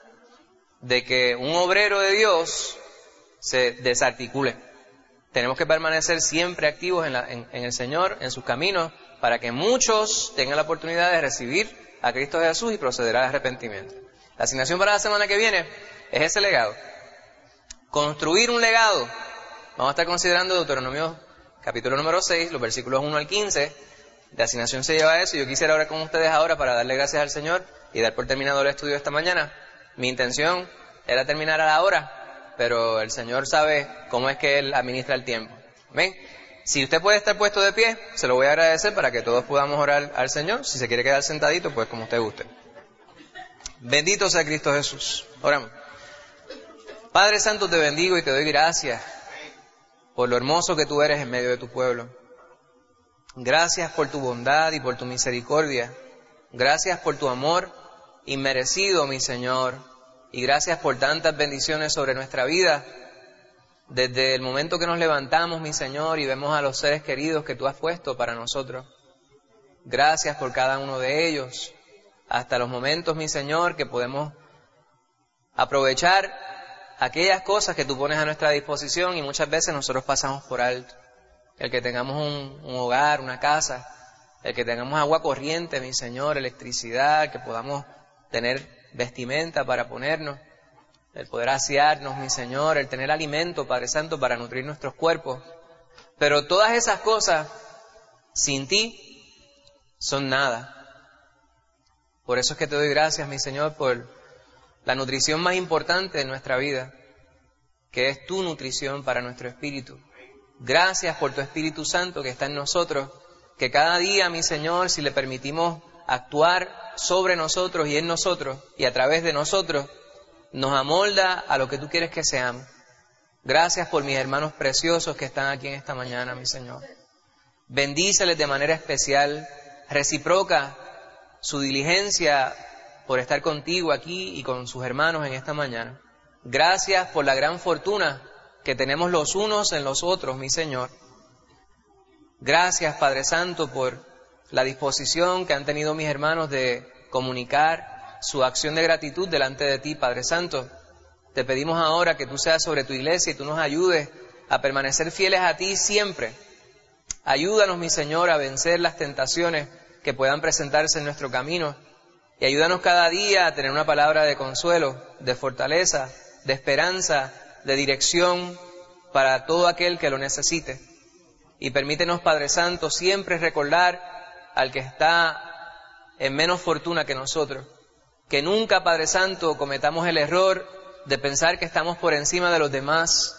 de que un obrero de Dios se desarticule. Tenemos que permanecer siempre activos en el Señor, en sus caminos, para que muchos tengan la oportunidad de recibir a Cristo Jesús y proceder al arrepentimiento. La asignación para la semana que viene es ese legado. Construir un legado. Vamos a estar considerando Deuteronomio capítulo número 6, los versículos 1 al 15. De asignación se lleva eso. Yo quisiera orar con ustedes ahora para darle gracias al Señor y dar por terminado el estudio esta mañana. Mi intención era terminar a la hora, pero el Señor sabe cómo es que Él administra el tiempo. ¿Ven? Si usted puede estar puesto de pie, se lo voy a agradecer para que todos podamos orar al Señor. Si se quiere quedar sentadito, pues como usted guste. Bendito sea Cristo Jesús. Oramos. Padre Santo, te bendigo y te doy gracias por lo hermoso que tú eres en medio de tu pueblo. Gracias por tu bondad y por tu misericordia. Gracias por tu amor inmerecido, mi Señor. Y gracias por tantas bendiciones sobre nuestra vida. Desde el momento que nos levantamos, mi Señor, y vemos a los seres queridos que tú has puesto para nosotros. Gracias por cada uno de ellos. Hasta los momentos, mi Señor, que podemos aprovechar aquellas cosas que tú pones a nuestra disposición y muchas veces nosotros pasamos por alto. El que tengamos un hogar, una casa, el que tengamos agua corriente, mi Señor, electricidad, que podamos tener vestimenta para ponernos, el poder asearnos, mi Señor, el tener alimento, Padre Santo, para nutrir nuestros cuerpos. Pero todas esas cosas, sin ti, son nada. Por eso es que te doy gracias, mi Señor, por la nutrición más importante de nuestra vida, que es tu nutrición para nuestro espíritu. Gracias por tu Espíritu Santo que está en nosotros, que cada día, mi Señor, si le permitimos actuar sobre nosotros y en nosotros y a través de nosotros, nos amolda a lo que tú quieres que seamos. Gracias por mis hermanos preciosos que están aquí en esta mañana, mi Señor. Bendíceles de manera especial, reciproca su diligencia por estar contigo aquí y con sus hermanos en esta mañana. Gracias por la gran fortuna que tenemos los unos en los otros, mi Señor. Gracias, Padre Santo, por la disposición que han tenido mis hermanos de comunicar su acción de gratitud delante de ti, Padre Santo. Te pedimos ahora que tú seas sobre tu iglesia y tú nos ayudes a permanecer fieles a ti siempre. Ayúdanos, mi Señor, a vencer las tentaciones que puedan presentarse en nuestro camino y ayúdanos cada día a tener una palabra de consuelo, de fortaleza, de esperanza, de dirección para todo aquel que lo necesite. Y permítenos, Padre Santo, siempre recordar al que está en menos fortuna que nosotros. Que nunca, Padre Santo, cometamos el error de pensar que estamos por encima de los demás,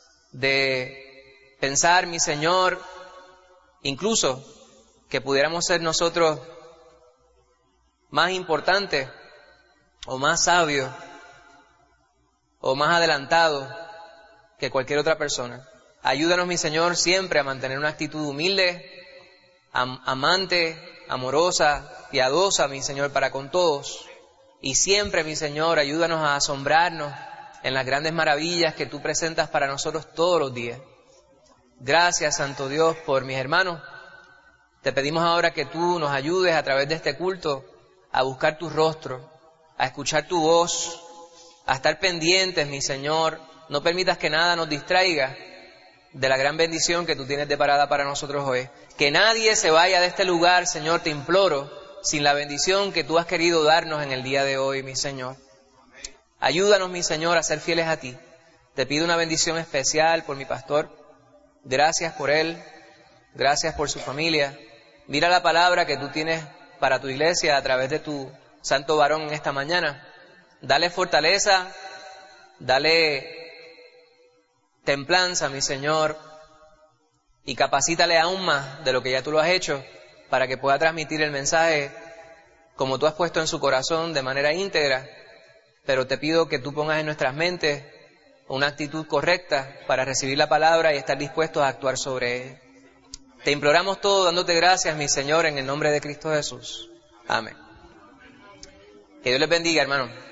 de pensar, mi Señor, incluso que pudiéramos ser nosotros más importantes o más sabios o más adelantados que cualquier otra persona. Ayúdanos, mi Señor, siempre a mantener una actitud humilde, amante, amorosa, piadosa, mi Señor, para con todos. Y siempre, mi Señor, ayúdanos a asombrarnos en las grandes maravillas que tú presentas para nosotros todos los días. Gracias, Santo Dios, por mis hermanos. Te pedimos ahora que tú nos ayudes a través de este culto a buscar tu rostro, a escuchar tu voz, a estar pendientes, mi Señor. No permitas que nada nos distraiga de la gran bendición que tú tienes deparada para nosotros hoy. Que nadie se vaya de este lugar, Señor, te imploro, sin la bendición que tú has querido darnos en el día de hoy, mi Señor. Ayúdanos, mi Señor, a ser fieles a ti. Te pido una bendición especial por mi pastor. Gracias por él. Gracias por su familia. Mira la palabra que tú tienes para tu iglesia a través de tu santo varón en esta mañana. Dale fortaleza, dale templanza, mi Señor, y capacítale aún más de lo que ya tú lo has hecho para que pueda transmitir el mensaje como tú has puesto en su corazón de manera íntegra. Pero te pido que tú pongas en nuestras mentes una actitud correcta para recibir la palabra y estar dispuestos a actuar sobre ella. Te imploramos todo dándote gracias, mi Señor, en el nombre de Cristo Jesús. Amén. Que Dios les bendiga, hermano.